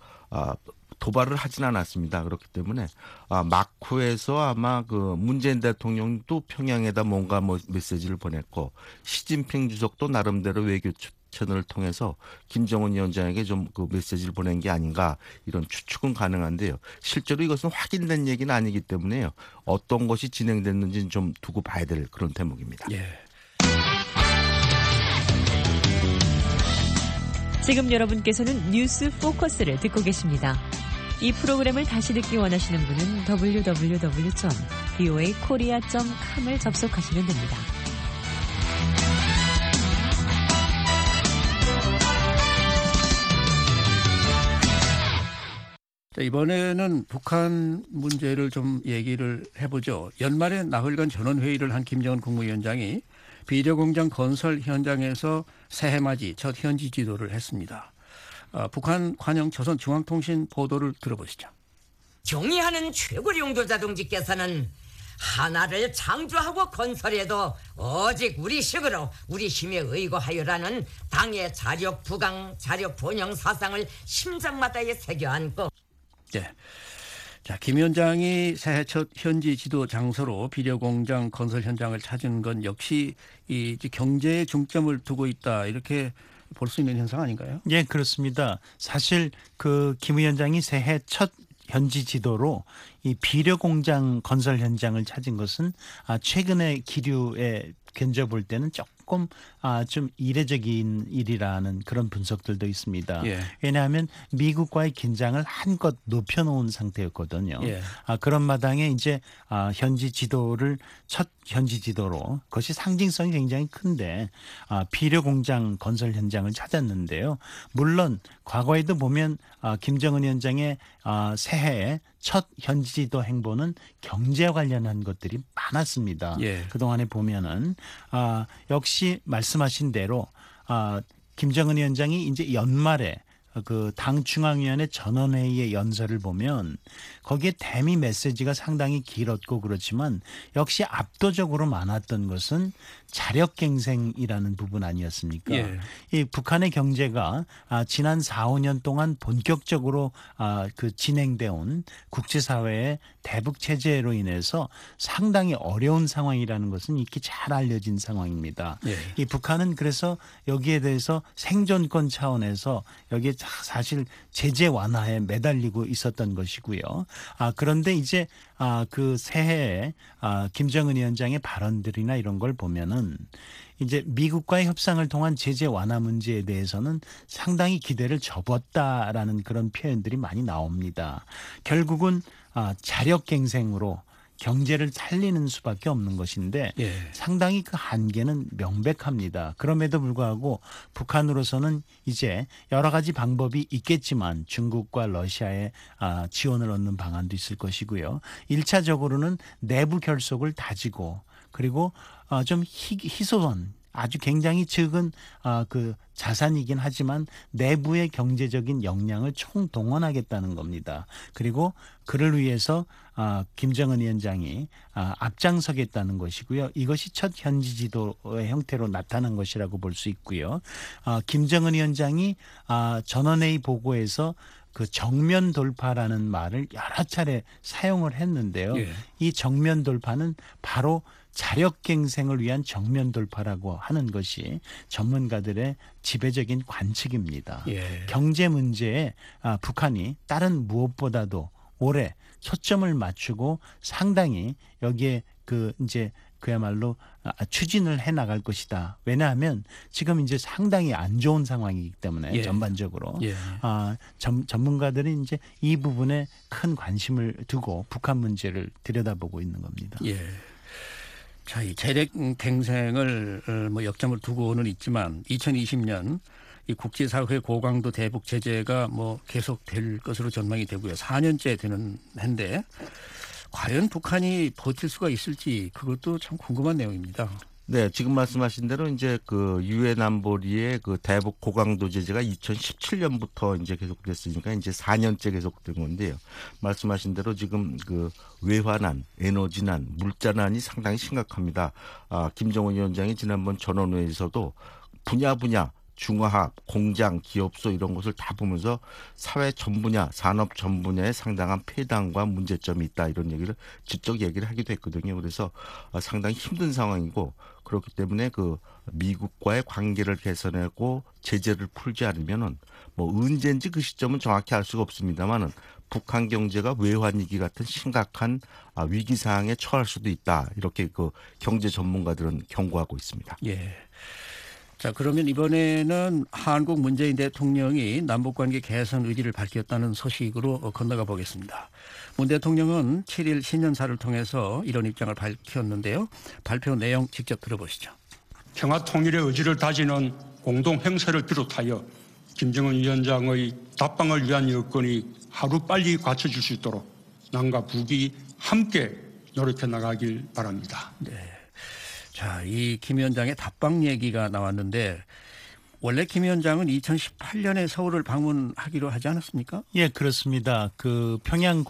도발을 하진 않았습니다. 그렇기 때문에 마쿠에서 아마 그 문재인 대통령도 평양에다 뭔가 메시지를 보냈고 시진핑 주석도 나름대로 외교 채널을 통해서 김정은 위원장에게 좀 그 메시지를 보낸 게 아닌가 이런 추측은 가능한데요. 실제로 이것은 확인된 얘기는 아니기 때문에요. 어떤 것이 진행됐는지는 좀 두고 봐야 될 그런 대목입니다. 예. 지금 여러분께서는 뉴스 포커스를 듣고 계십니다. 이 프로그램을 다시 듣기 원하시는 분은 www.voakorea.com을 접속하시면 됩니다. 자, 이번에는 북한 문제를 좀 얘기를 해보죠. 연말에 나흘간 전원회의를 한 김정은 국무위원장이 비료공장 건설 현장에서 새해맞이 첫 현지 지도를 했습니다. 북한 관영 조선중앙통신 보도를 들어보시죠. 경의하는 최고 용도자 동지께서는 하나를 창조하고 건설해도 오직 우리 식으로 우리 힘에 의거하여라는 당의 자력 부강, 자력 번영 사상을 심장마다에 새겨 안고 네. 자, 김 위원장이 새해 첫 현지 지도 장소로 비료공장 건설 현장을 찾은 건 역시 이 경제에 중점을 두고 있다 이렇게 볼 수 있는 현상 아닌가요? 예, 그렇습니다. 사실 그 김 위원장이 새해 첫 현지 지도로 이 비료공장 건설 현장을 찾은 것은 최근의 기류에 견져볼 때는 조금 좀 이례적인 일이라는 그런 분석들도 있습니다. 예. 왜냐하면 미국과의 긴장을 한껏 높여놓은 상태였거든요. 예. 그런 마당에 이제 현지 지도를 첫 현지 지도로 그것이 상징성이 굉장히 큰데 비료공장 건설 현장을 찾았는데요. 물론 과거에도 보면 김정은 위원장의 새해에 첫 현지지도 행보는 경제와 관련한 것들이 많았습니다. 예. 그동안에 보면은 역시 말씀하신 대로 김정은 위원장이 이제 연말에 그 당 중앙위원회 전원회의의 연설을 보면 거기에 대미 메시지가 상당히 길었고 그렇지만 역시 압도적으로 많았던 것은 자력갱생이라는 부분 아니었습니까? 예. 이 북한의 경제가 지난 4, 5년 동안 본격적으로 그 진행돼 온 국제사회의 대북 체제로 인해서 상당히 어려운 상황이라는 것은 이렇게 잘 알려진 상황입니다. 예. 이 북한은 그래서 여기에 대해서 생존권 차원에서 여기에 사실 제재 완화에 매달리고 있었던 것이고요. 그런데 이제 그 새해에 김정은 위원장의 발언들이나 이런 걸 보면은 이제 미국과의 협상을 통한 제재 완화 문제에 대해서는 상당히 기대를 접었다라는 그런 표현들이 많이 나옵니다. 결국은 자력갱생으로 경제를 살리는 수밖에 없는 것인데 예. 상당히 그 한계는 명백합니다. 그럼에도 불구하고 북한으로서는 이제 여러 가지 방법이 있겠지만 중국과 러시아의 지원을 얻는 방안도 있을 것이고요. 1차적으로는 내부 결속을 다지고 그리고 좀 희소한 아주 굉장히 적은 그 자산이긴 하지만 내부의 경제적인 역량을 총동원하겠다는 겁니다. 그리고 그를 위해서 김정은 위원장이 앞장서겠다는 것이고요. 이것이 첫 현지 지도의 형태로 나타난 것이라고 볼 수 있고요. 김정은 위원장이 전원회의 보고에서 그 정면 돌파라는 말을 여러 차례 사용을 했는데요. 예. 이 정면 돌파는 바로 자력갱생을 위한 정면 돌파라고 하는 것이 전문가들의 지배적인 관측입니다. 예. 경제 문제에 북한이 다른 무엇보다도 올해 초점을 맞추고 상당히 여기에 그야말로 추진을 해 나갈 것이다. 왜냐하면 지금 이제 상당히 안 좋은 상황이기 때문에 예. 전반적으로 예. 전문가들이 이제 이 부분에 큰 관심을 두고 북한 문제를 들여다보고 있는 겁니다. 예. 자, 이 자력갱생을 뭐 역점을 두고는 있지만 2020년 이 국제사회 고강도 대북 제재가 뭐 계속될 것으로 전망이 되고요. 4년째 되는 해인데 과연 북한이 버틸 수가 있을지 그것도 참 궁금한 내용입니다. 네, 지금 말씀하신 대로 이제 그 유엔 안보리의 그 대북 고강도 제재가 2017년부터 이제 계속됐으니까 이제 4년째 계속된 건데요. 말씀하신 대로 지금 그 외환난, 에너지난, 물자난이 상당히 심각합니다. 김정은 위원장이 지난번 전원회에서도 분야 중화합, 공장, 기업소 이런 것을 다 보면서 사회 전 분야, 산업 전 분야에 상당한 폐단과 문제점이 있다 이런 얘기를 직접 얘기를 하기도 했거든요. 그래서 상당히 힘든 상황이고 그렇기 때문에 그 미국과의 관계를 개선하고 제재를 풀지 않으면은 뭐 언제인지 그 시점은 정확히 알 수가 없습니다만은 북한 경제가 외환위기 같은 심각한 위기 상황에 처할 수도 있다 이렇게 그 경제 전문가들은 경고하고 있습니다. 예. 자, 그러면 이번에는 한국 문재인 대통령이 남북관계 개선 의지를 밝혔다는 소식으로 건너가 보겠습니다. 문 대통령은 7일 신년사를 통해서 이런 입장을 밝혔는데요. 발표 내용 직접 들어보시죠. 평화 통일의 의지를 다지는 공동 행사를 비롯하여 김정은 위원장의 답방을 위한 여건이 하루빨리 갖춰질 수 있도록 남과 북이 함께 노력해 나가길 바랍니다. 네. 자, 이 김 위원장의 답방 얘기가 나왔는데 원래 김 위원장은 2018년에 서울을 방문하기로 하지 않았습니까? 예, 그렇습니다. 그 평양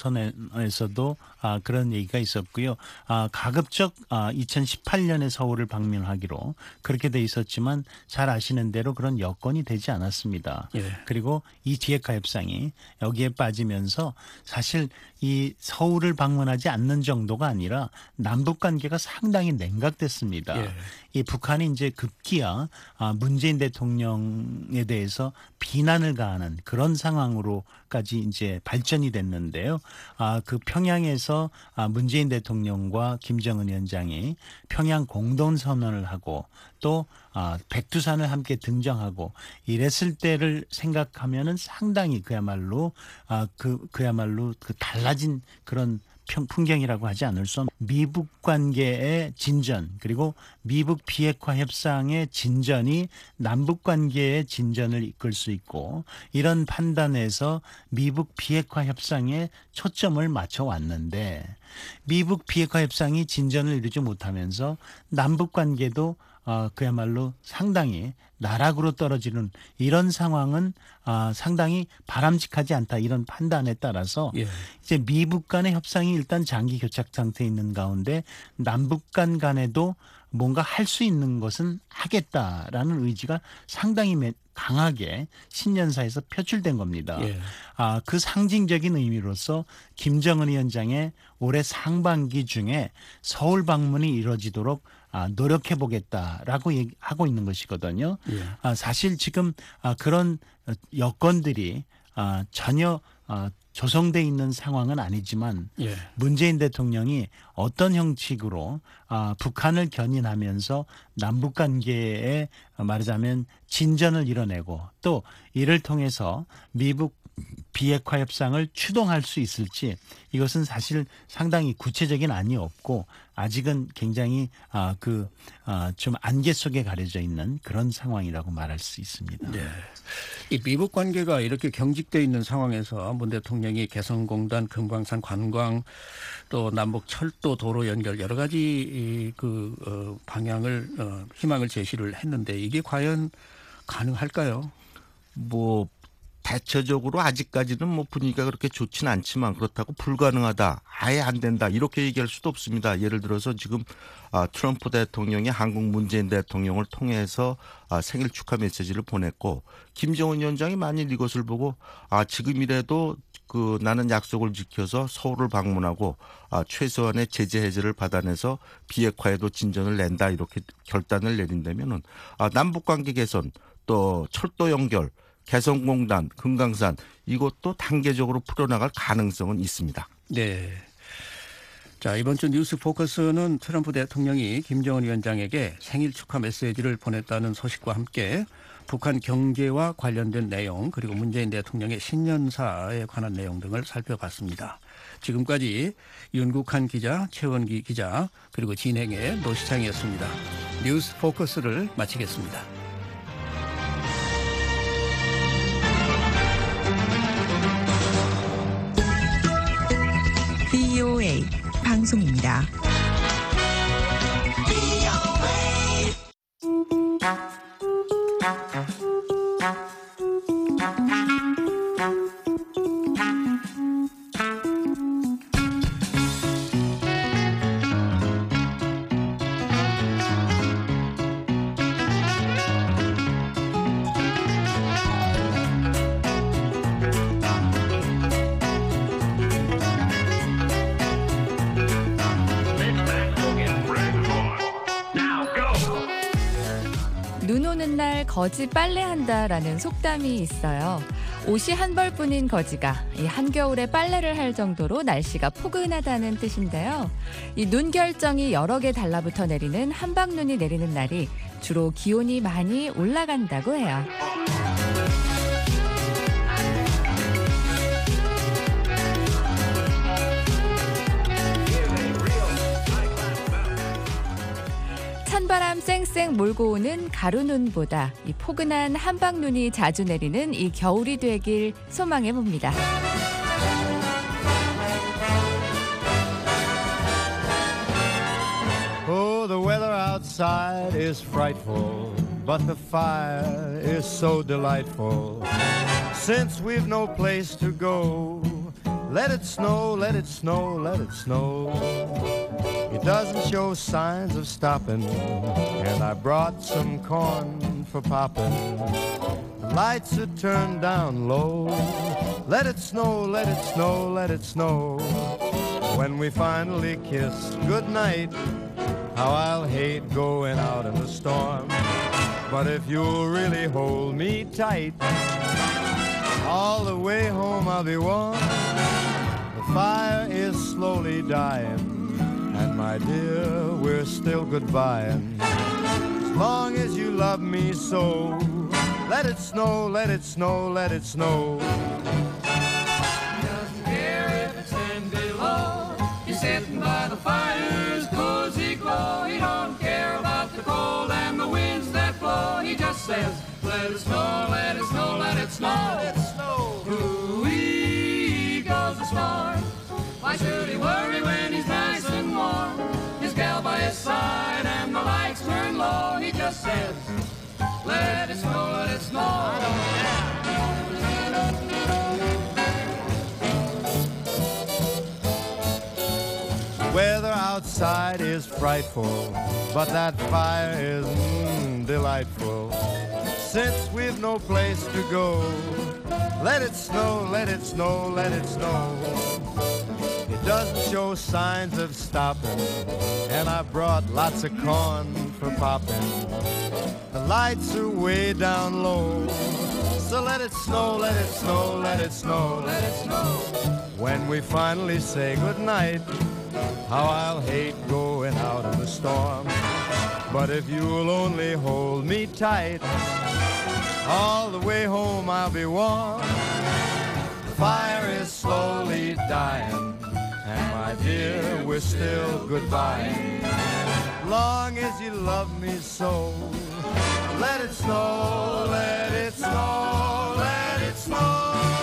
공동선언에서도 그런 얘기가 있었고요. 가급적 2018년에 서울을 방문하기로 그렇게 돼 있었지만 잘 아시는 대로 그런 여건이 되지 않았습니다. 예. 그리고 이 비핵화 협상이 여기에 빠지면서 사실 이 서울을 방문하지 않는 정도가 아니라 남북 관계가 상당히 냉각됐습니다. 예. 이 북한이 이제 급기야 문재인 대통령에 대해서 비난을 가하는 그런 상황으로까지 이제 발전이 됐는데요. 그 평양에서 문재인 대통령과 김정은 위원장이 평양 공동선언을 하고 또 백두산을 함께 등정하고 이랬을 때를 생각하면은 상당히 그야말로 그 달라진 그런 풍경이라고 하지 않을 수 없는 미북 관계의 진전 그리고 미북 비핵화 협상의 진전이 남북 관계의 진전을 이끌 수 있고 이런 판단에서 미북 비핵화 협상에 초점을 맞춰 왔는데 미북 비핵화 협상이 진전을 이루지 못하면서 남북 관계도 그야말로 상당히 나락으로 떨어지는 이런 상황은 상당히 바람직하지 않다 이런 판단에 따라서 예. 이제 미북 간의 협상이 일단 장기 교착 상태에 있는 가운데 남북 간에도 뭔가 할 수 있는 것은 하겠다라는 의지가 상당히 강하게 신년사에서 표출된 겁니다. 예. 그 상징적인 의미로서 김정은 위원장의 올해 상반기 중에 서울 방문이 이루어지도록 노력해보겠다라고 하고 있는 것이거든요. 예. 사실 지금 그런 여건들이 전혀 조성돼 있는 상황은 아니지만 예. 문재인 대통령이 어떤 형식으로 북한을 견인하면서 남북 관계에 말하자면 진전을 이뤄내고 또 이를 통해서 미북 비핵화 협상을 추동할 수 있을지 이것은 사실 상당히 구체적인 안이 없고 아직은 굉장히 좀 안개 속에 가려져 있는 그런 상황이라고 말할 수 있습니다. 네. 이 미북 관계가 이렇게 경직돼 있는 상황에서 문 대통령이 개성공단, 금강산 관광, 또 남북 철도 도로 연결 여러 가지 방향을 희망을 제시를 했는데 이게 과연 가능할까요? 대체적으로 아직까지는 분위기가 그렇게 좋지는 않지만 그렇다고 불가능하다, 아예 안 된다 이렇게 얘기할 수도 없습니다. 예를 들어서 지금 트럼프 대통령이 한국 문재인 대통령을 통해서 생일 축하 메시지를 보냈고 김정은 위원장이 만일 이것을 보고 지금이라도 나는 약속을 지켜서 서울을 방문하고 최소한의 제재 해제를 받아내서 비핵화에도 진전을 낸다 이렇게 결단을 내린다면은 남북관계 개선 또 철도 연결 개성공단, 금강산 이것도 단계적으로 풀어나갈 가능성은 있습니다. 네. 자, 이번 주 뉴스 포커스는 트럼프 대통령이 김정은 위원장에게 생일 축하 메시지를 보냈다는 소식과 함께 북한 경제와 관련된 내용 그리고 문재인 대통령의 신년사에 관한 내용 등을 살펴봤습니다. 지금까지 윤국한 기자, 최원기 기자 그리고 진행의 노시창이었습니다. 뉴스 포커스를 마치겠습니다. VOA 방송입니다. 눈 오는 날 거지 빨래한다라는 속담이 있어요. 옷이 한 벌뿐인 거지가 이 한겨울에 빨래를 할 정도로 날씨가 포근하다는 뜻인데요. 이 눈 결정이 여러 개 달라붙어 내리는 한방눈이 내리는 날이 주로 기온이 많이 올라간다고 해요. 찬바람 쌩쌩 몰고 오는 가루눈보다 이 포근한 한방눈이 자주 내리는 이 겨울이 되길 소망해 봅니다. Oh, the weather outside is frightful, but the fire is so delightful. Since we've no place to go, let it snow, let it snow, let it snow. It doesn't show signs of stopping, and I brought some corn for popping. The lights are turned down low. Let it snow, let it snow, let it snow. When we finally kiss goodnight, how I'll hate going out in the storm. But if you'll really hold me tight, all the way home I'll be warm. The fire is slowly dying, and my dear, we're still goodbying. As long as you love me so, let it snow, let it snow, let it snow. He doesn't care if it's 10 below. He's sitting by the fire's cozy glow. He don't care about the cold and the winds that blow. He just says, let it snow, let it snow, let it snow. Let it snow. Ooh-wee goes the snow. Why should he worry when he's nice and warm? His gal by his side and the lights turn low. He just just says, let it snow, let it snow. I don't care. Weather outside is frightful, but that fire is delightful. Since we've no place to go, let it snow, let it snow, let it snow. It doesn't show signs of stopping, and I brought lots of corn for popping. The lights are way down low, so let it snow, let it snow, let it snow, let it snow. When we finally say goodnight, how I'll hate going out in the storm. But if you'll only hold me tight, all the way home I'll be warm. The fire is slowly dying, and my dear, we're still goodbye. Long as you love me so, let it snow, let it snow, let it snow.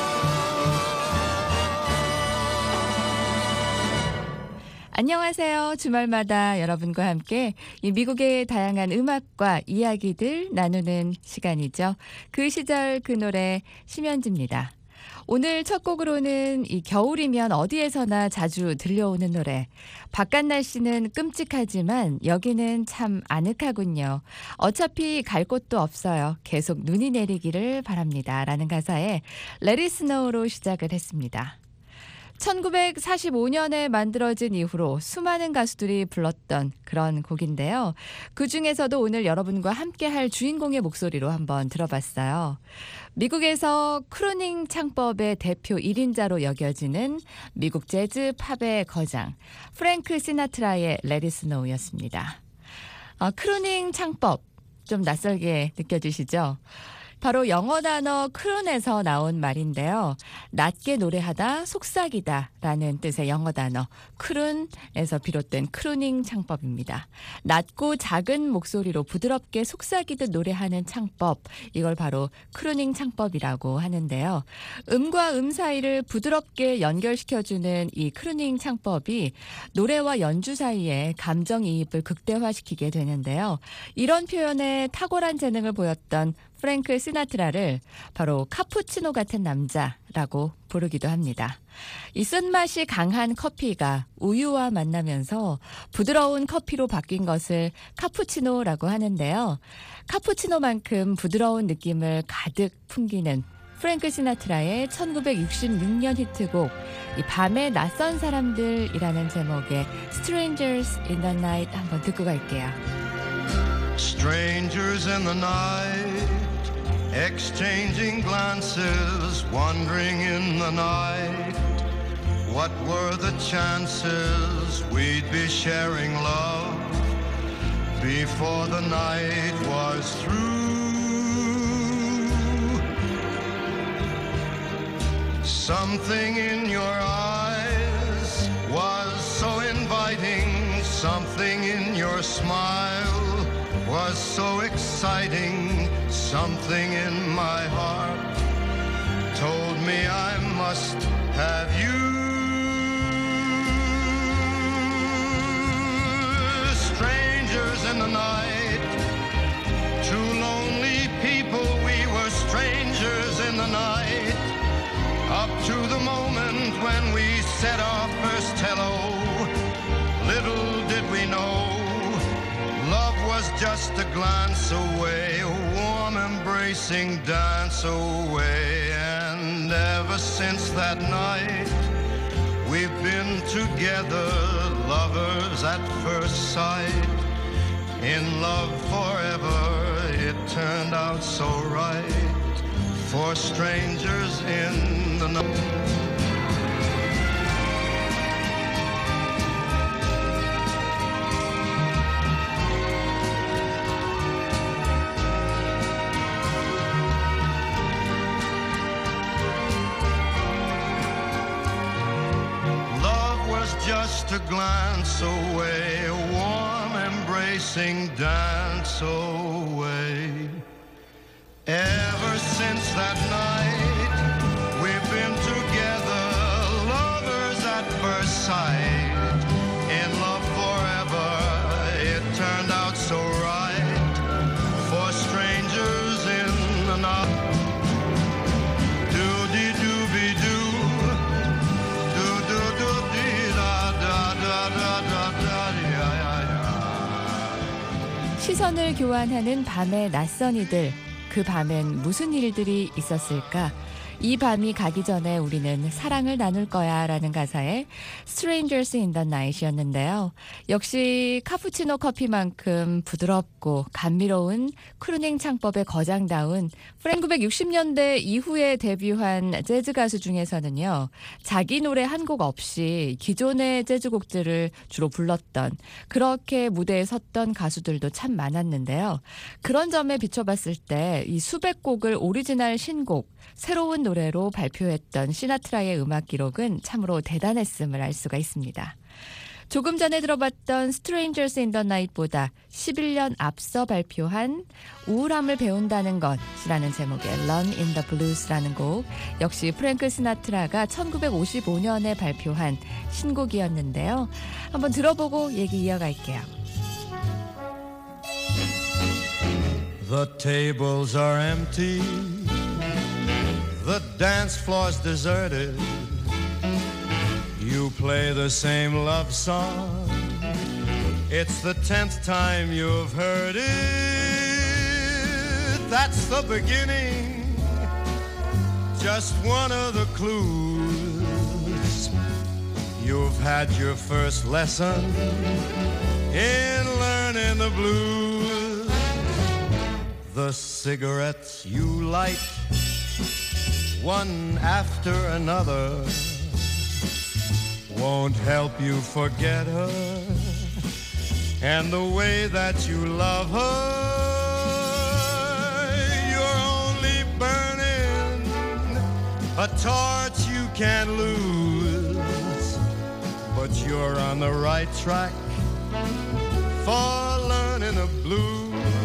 안녕하세요. 주말마다 여러분과 함께 이 미국의 다양한 음악과 이야기들 나누는 시간이죠. 그 시절 그 노래 심연지입니다. 오늘 첫 곡으로는 이 겨울이면 어디에서나 자주 들려오는 노래. 바깥 날씨는 끔찍하지만 여기는 참 아늑하군요. 어차피 갈 곳도 없어요. 계속 눈이 내리기를 바랍니다. 라는 가사에 Let It Snow로 시작을 했습니다. 1945년에 만들어진 이후로 수많은 가수들이 불렀던 그런 곡인데요. 그중에서도 오늘 여러분과 함께할 주인공의 목소리로 한번 들어봤어요. 미국에서 크루닝 창법의 대표 1인자로 여겨지는 미국 재즈 팝의 거장 프랭크 시나트라의 Let It Snow였습니다. 크루닝 창법 좀 낯설게 느껴지시죠? 바로 영어 단어 크룬에서 나온 말인데요. 낮게 노래하다, 속삭이다 라는 뜻의 영어 단어 크룬에서 비롯된 크루닝 창법입니다. 낮고 작은 목소리로 부드럽게 속삭이듯 노래하는 창법, 이걸 바로 크루닝 창법이라고 하는데요. 음과 음 사이를 부드럽게 연결시켜주는 이 크루닝 창법이 노래와 연주 사이에 감정이입을 극대화시키게 되는데요. 이런 표현에 탁월한 재능을 보였던 프랭크 시나트라를 바로 카푸치노 같은 남자라고 부르기도 합니다. 이 쓴맛이 강한 커피가 우유와 만나면서 부드러운 커피로 바뀐 것을 카푸치노라고 하는데요. 카푸치노만큼 부드러운 느낌을 가득 풍기는 프랭크 시나트라의 1966년 히트곡 이 밤의 낯선 사람들이라는 제목의 Strangers in the Night 한번 듣고 갈게요. Strangers in the night, exchanging glances, wandering in the night. What were the chances we'd be sharing love before the night was through? Something in your eyes was so inviting, something in your smile was so exciting, something in my heart told me I must have you. Strangers in the night, two lonely people, we were strangers in the night, up to the moment when we said our first hello. Little did we know love was just a glance away, a warm embracing dance away. And ever since that night, we've been together, lovers at first sight. In love forever, it turned out so right, for strangers in the night. Just a glance away, a warm embracing dance away. Ever since that night, we've been together, lovers at first sight. In love forever, it turned out so right, 시선을 교환하는 밤의 낯선 이들. 그 밤엔 무슨 일들이 있었을까? 이 밤이 가기 전에 우리는 사랑을 나눌 거야 라는 가사의 Strangers in the Night이었는데요. 역시 카푸치노 커피만큼 부드럽고 감미로운 크루닝 창법의 거장다운 1960년대 이후에 데뷔한 재즈 가수 중에서는요. 자기 노래 한 곡 없이 기존의 재즈곡들을 주로 불렀던 그렇게 무대에 섰던 가수들도 참 많았는데요. 그런 점에 비춰봤을 때 이 수백 곡을 오리지널 신곡 새로운 노래로 발표했던 시나트라의 음악 기록은 참으로 대단했음을 알 수가 있습니다. 조금 전에 들어봤던 Strangers in the Night보다 11년 앞서 발표한 우울함을 배운다는 것이라는 제목의 Run in the Blues라는 곡, 역시 프랭크 시나트라가 1955년에 발표한 신곡이었는데요. 한번 들어보고 얘기 이어갈게요. The tables are empty, the dance floor's deserted. You play the same love song, it's the 10th time you've heard it. That's the beginning, just one of the clues. You've had your first lesson in learning the blues. The cigarettes you light, one after another, won't help you forget her and the way that you love her. You're only burning a torch you can't lose, but you're on the right track for learning the blues.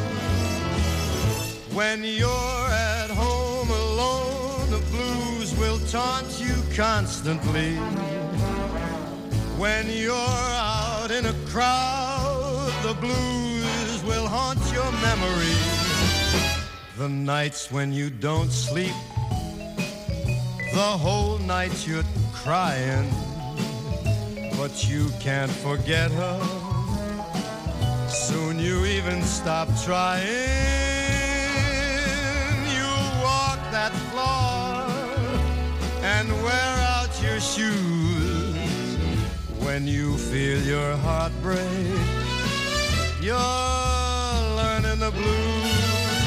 When you're at home alone, the blues will taunt you constantly. When you're out in a crowd, the blues will haunt your memory. The nights when you don't sleep, the whole night you're crying, but you can't forget her. Soon you even stop trying. You'll walk that floor and wear out your shoes. When you feel your heart break, you're learning the blues.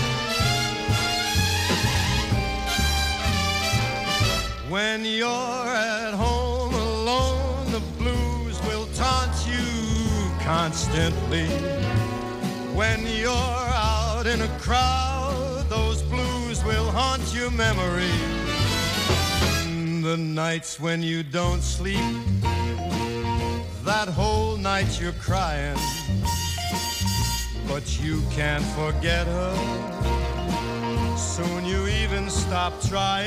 When you're at home alone, the blues will taunt you constantly. When you're out in a crowd, those blues will haunt your memory. The nights when you don't sleep, that whole night you're crying, but you can't forget her. Soon you even stop trying.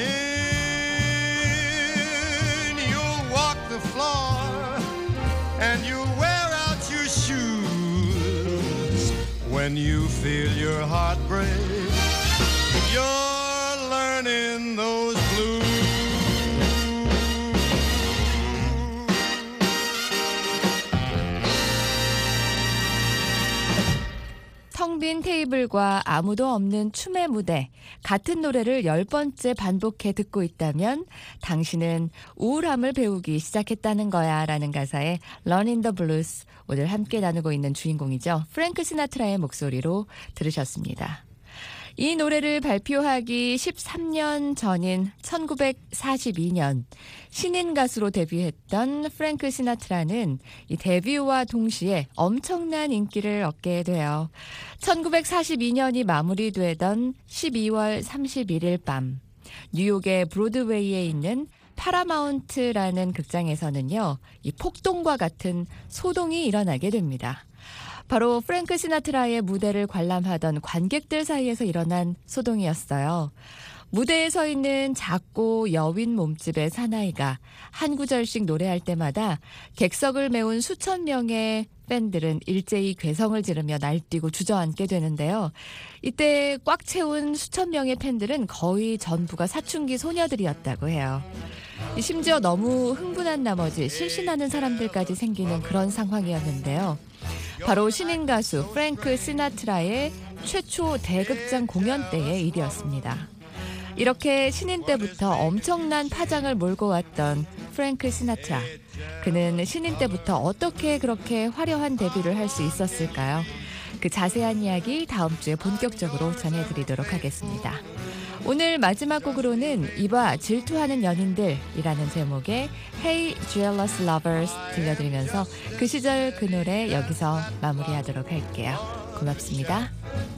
You'll walk the floor and you'll wear out your shoes. When you feel your heart break, you're learning those blues. 텅 빈 테이블과 아무도 없는 춤의 무대, 같은 노래를 10번째 반복해 듣고 있다면 당신은 우울함을 배우기 시작했다는 거야 라는 가사의 Run in the Blues, 오늘 함께 나누고 있는 주인공이죠. 프랭크 시나트라의 목소리로 들으셨습니다. 이 노래를 발표하기 13년 전인 1942년 신인 가수로 데뷔했던 프랭크 시나트라는 이 데뷔와 동시에 엄청난 인기를 얻게 돼요. 1942년이 마무리되던 12월 31일 밤 뉴욕의 브로드웨이에 있는 파라마운트라는 극장에서는요, 이 폭동과 같은 소동이 일어나게 됩니다. 바로 프랭크 시나트라의 무대를 관람하던 관객들 사이에서 일어난 소동이었어요. 무대에 서 있는 작고 여윈 몸집의 사나이가 한 구절씩 노래할 때마다 객석을 메운 수천 명의 팬들은 일제히 괴성을 지르며 날뛰고 주저앉게 되는데요. 이때 꽉 채운 수천 명의 팬들은 거의 전부가 사춘기 소녀들이었다고 해요. 심지어 너무 흥분한 나머지 실신하는 사람들까지 생기는 그런 상황이었는데요. 바로 신인 가수 프랭크 시나트라의 최초 대극장 공연 때의 일이었습니다. 이렇게 신인 때부터 엄청난 파장을 몰고 왔던 프랭크 시나트라. 그는 신인 때부터 어떻게 그렇게 화려한 데뷔를 할 수 있었을까요? 그 자세한 이야기 다음 주에 본격적으로 전해드리도록 하겠습니다. 오늘 마지막 곡으로는 이봐 질투하는 연인들이라는 제목의 Hey Jealous Lovers 들려드리면서 그 시절 그 노래 여기서 마무리하도록 할게요. 고맙습니다.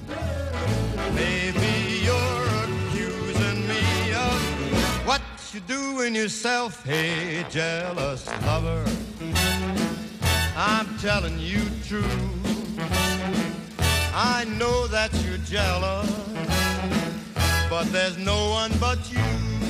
Maybe you're accusing me of what you doing yourself, hey jealous lover. I'm telling you true. I know that you're jealous, but there's no one but you.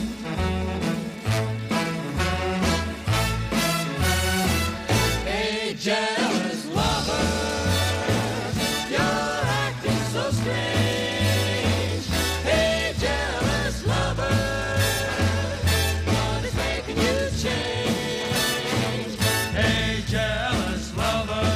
Hey, jealous lover, you're acting so strange. Hey, jealous lover, what is making you change? Hey, jealous lover,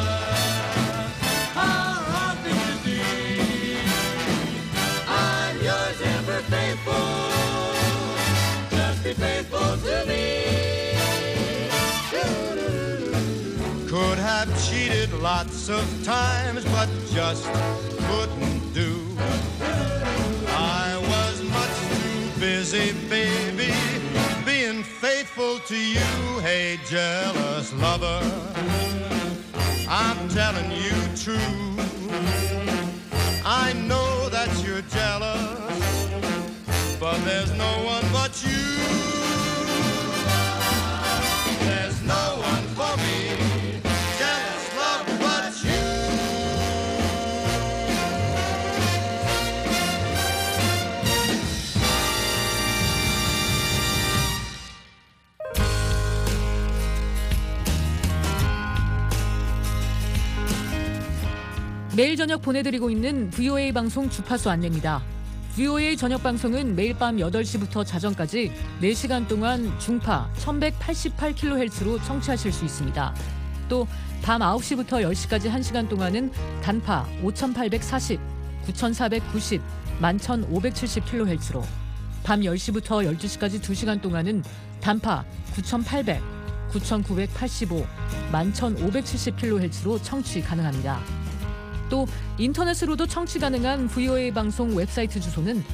how often you see I'm yours ever faithful. Just be faithful to me. Could have cheated lots of times, but just couldn't do. I was much too busy, baby, being faithful to you. Hey, jealous lover, I'm telling you true. I know that you're jealous, but there's no one but you. There's no one for me. Jealous love but you. 매일 저녁 보내드리고 있는 VOA 방송 주파수 안내입니다. VOA 저녁 방송은 매일 밤 8시부터 자정까지 4시간 동안 중파 1188kHz로 청취하실 수 있습니다. 또 밤 9시부터 10시까지 1시간 동안은 단파 5840, 9490, 11570kHz로 밤 10시부터 12시까지 2시간 동안은 단파 9800, 9985, 11570kHz로 청취 가능합니다. 또 인터넷으로도 청취 가능한 VOA 방송 웹사이트 주소는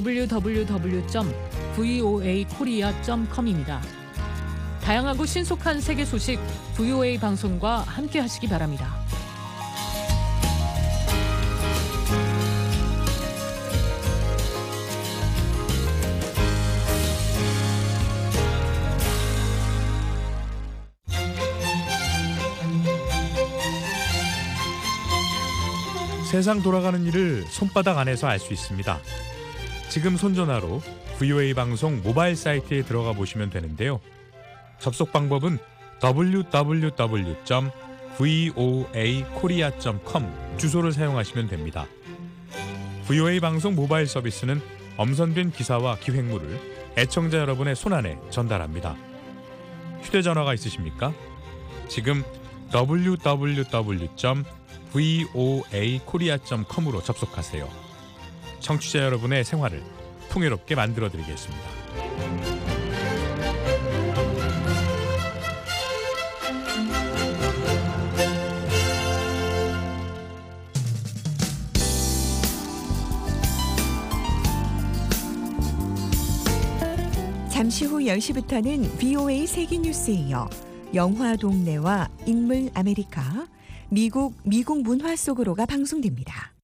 www.voakorea.com입니다. 다양하고 신속한 세계 소식 VOA 방송과 함께 하시기 바랍니다. 세상 돌아가는 일을 손바닥 안에서 알 수 있습니다. 지금 손전화로 VOA 방송 모바일 사이트에 들어가 보시면 되는데요. 접속 방법은 www.voakorea.com 주소를 사용하시면 됩니다. VOA 방송 모바일 서비스는 엄선된 기사와 기획물을 애청자 여러분의 손안에 전달합니다. 휴대전화가 있으십니까? 지금 www.voakorea.com으로 접속하세요. 청취자 여러분의 생활을 풍요롭게 만들어드리겠습니다. 잠시 후 10시부터는 VOA 세계뉴스에 이어 영화 동네와 인물 아메리카, 미국 문화 속으로가 방송됩니다.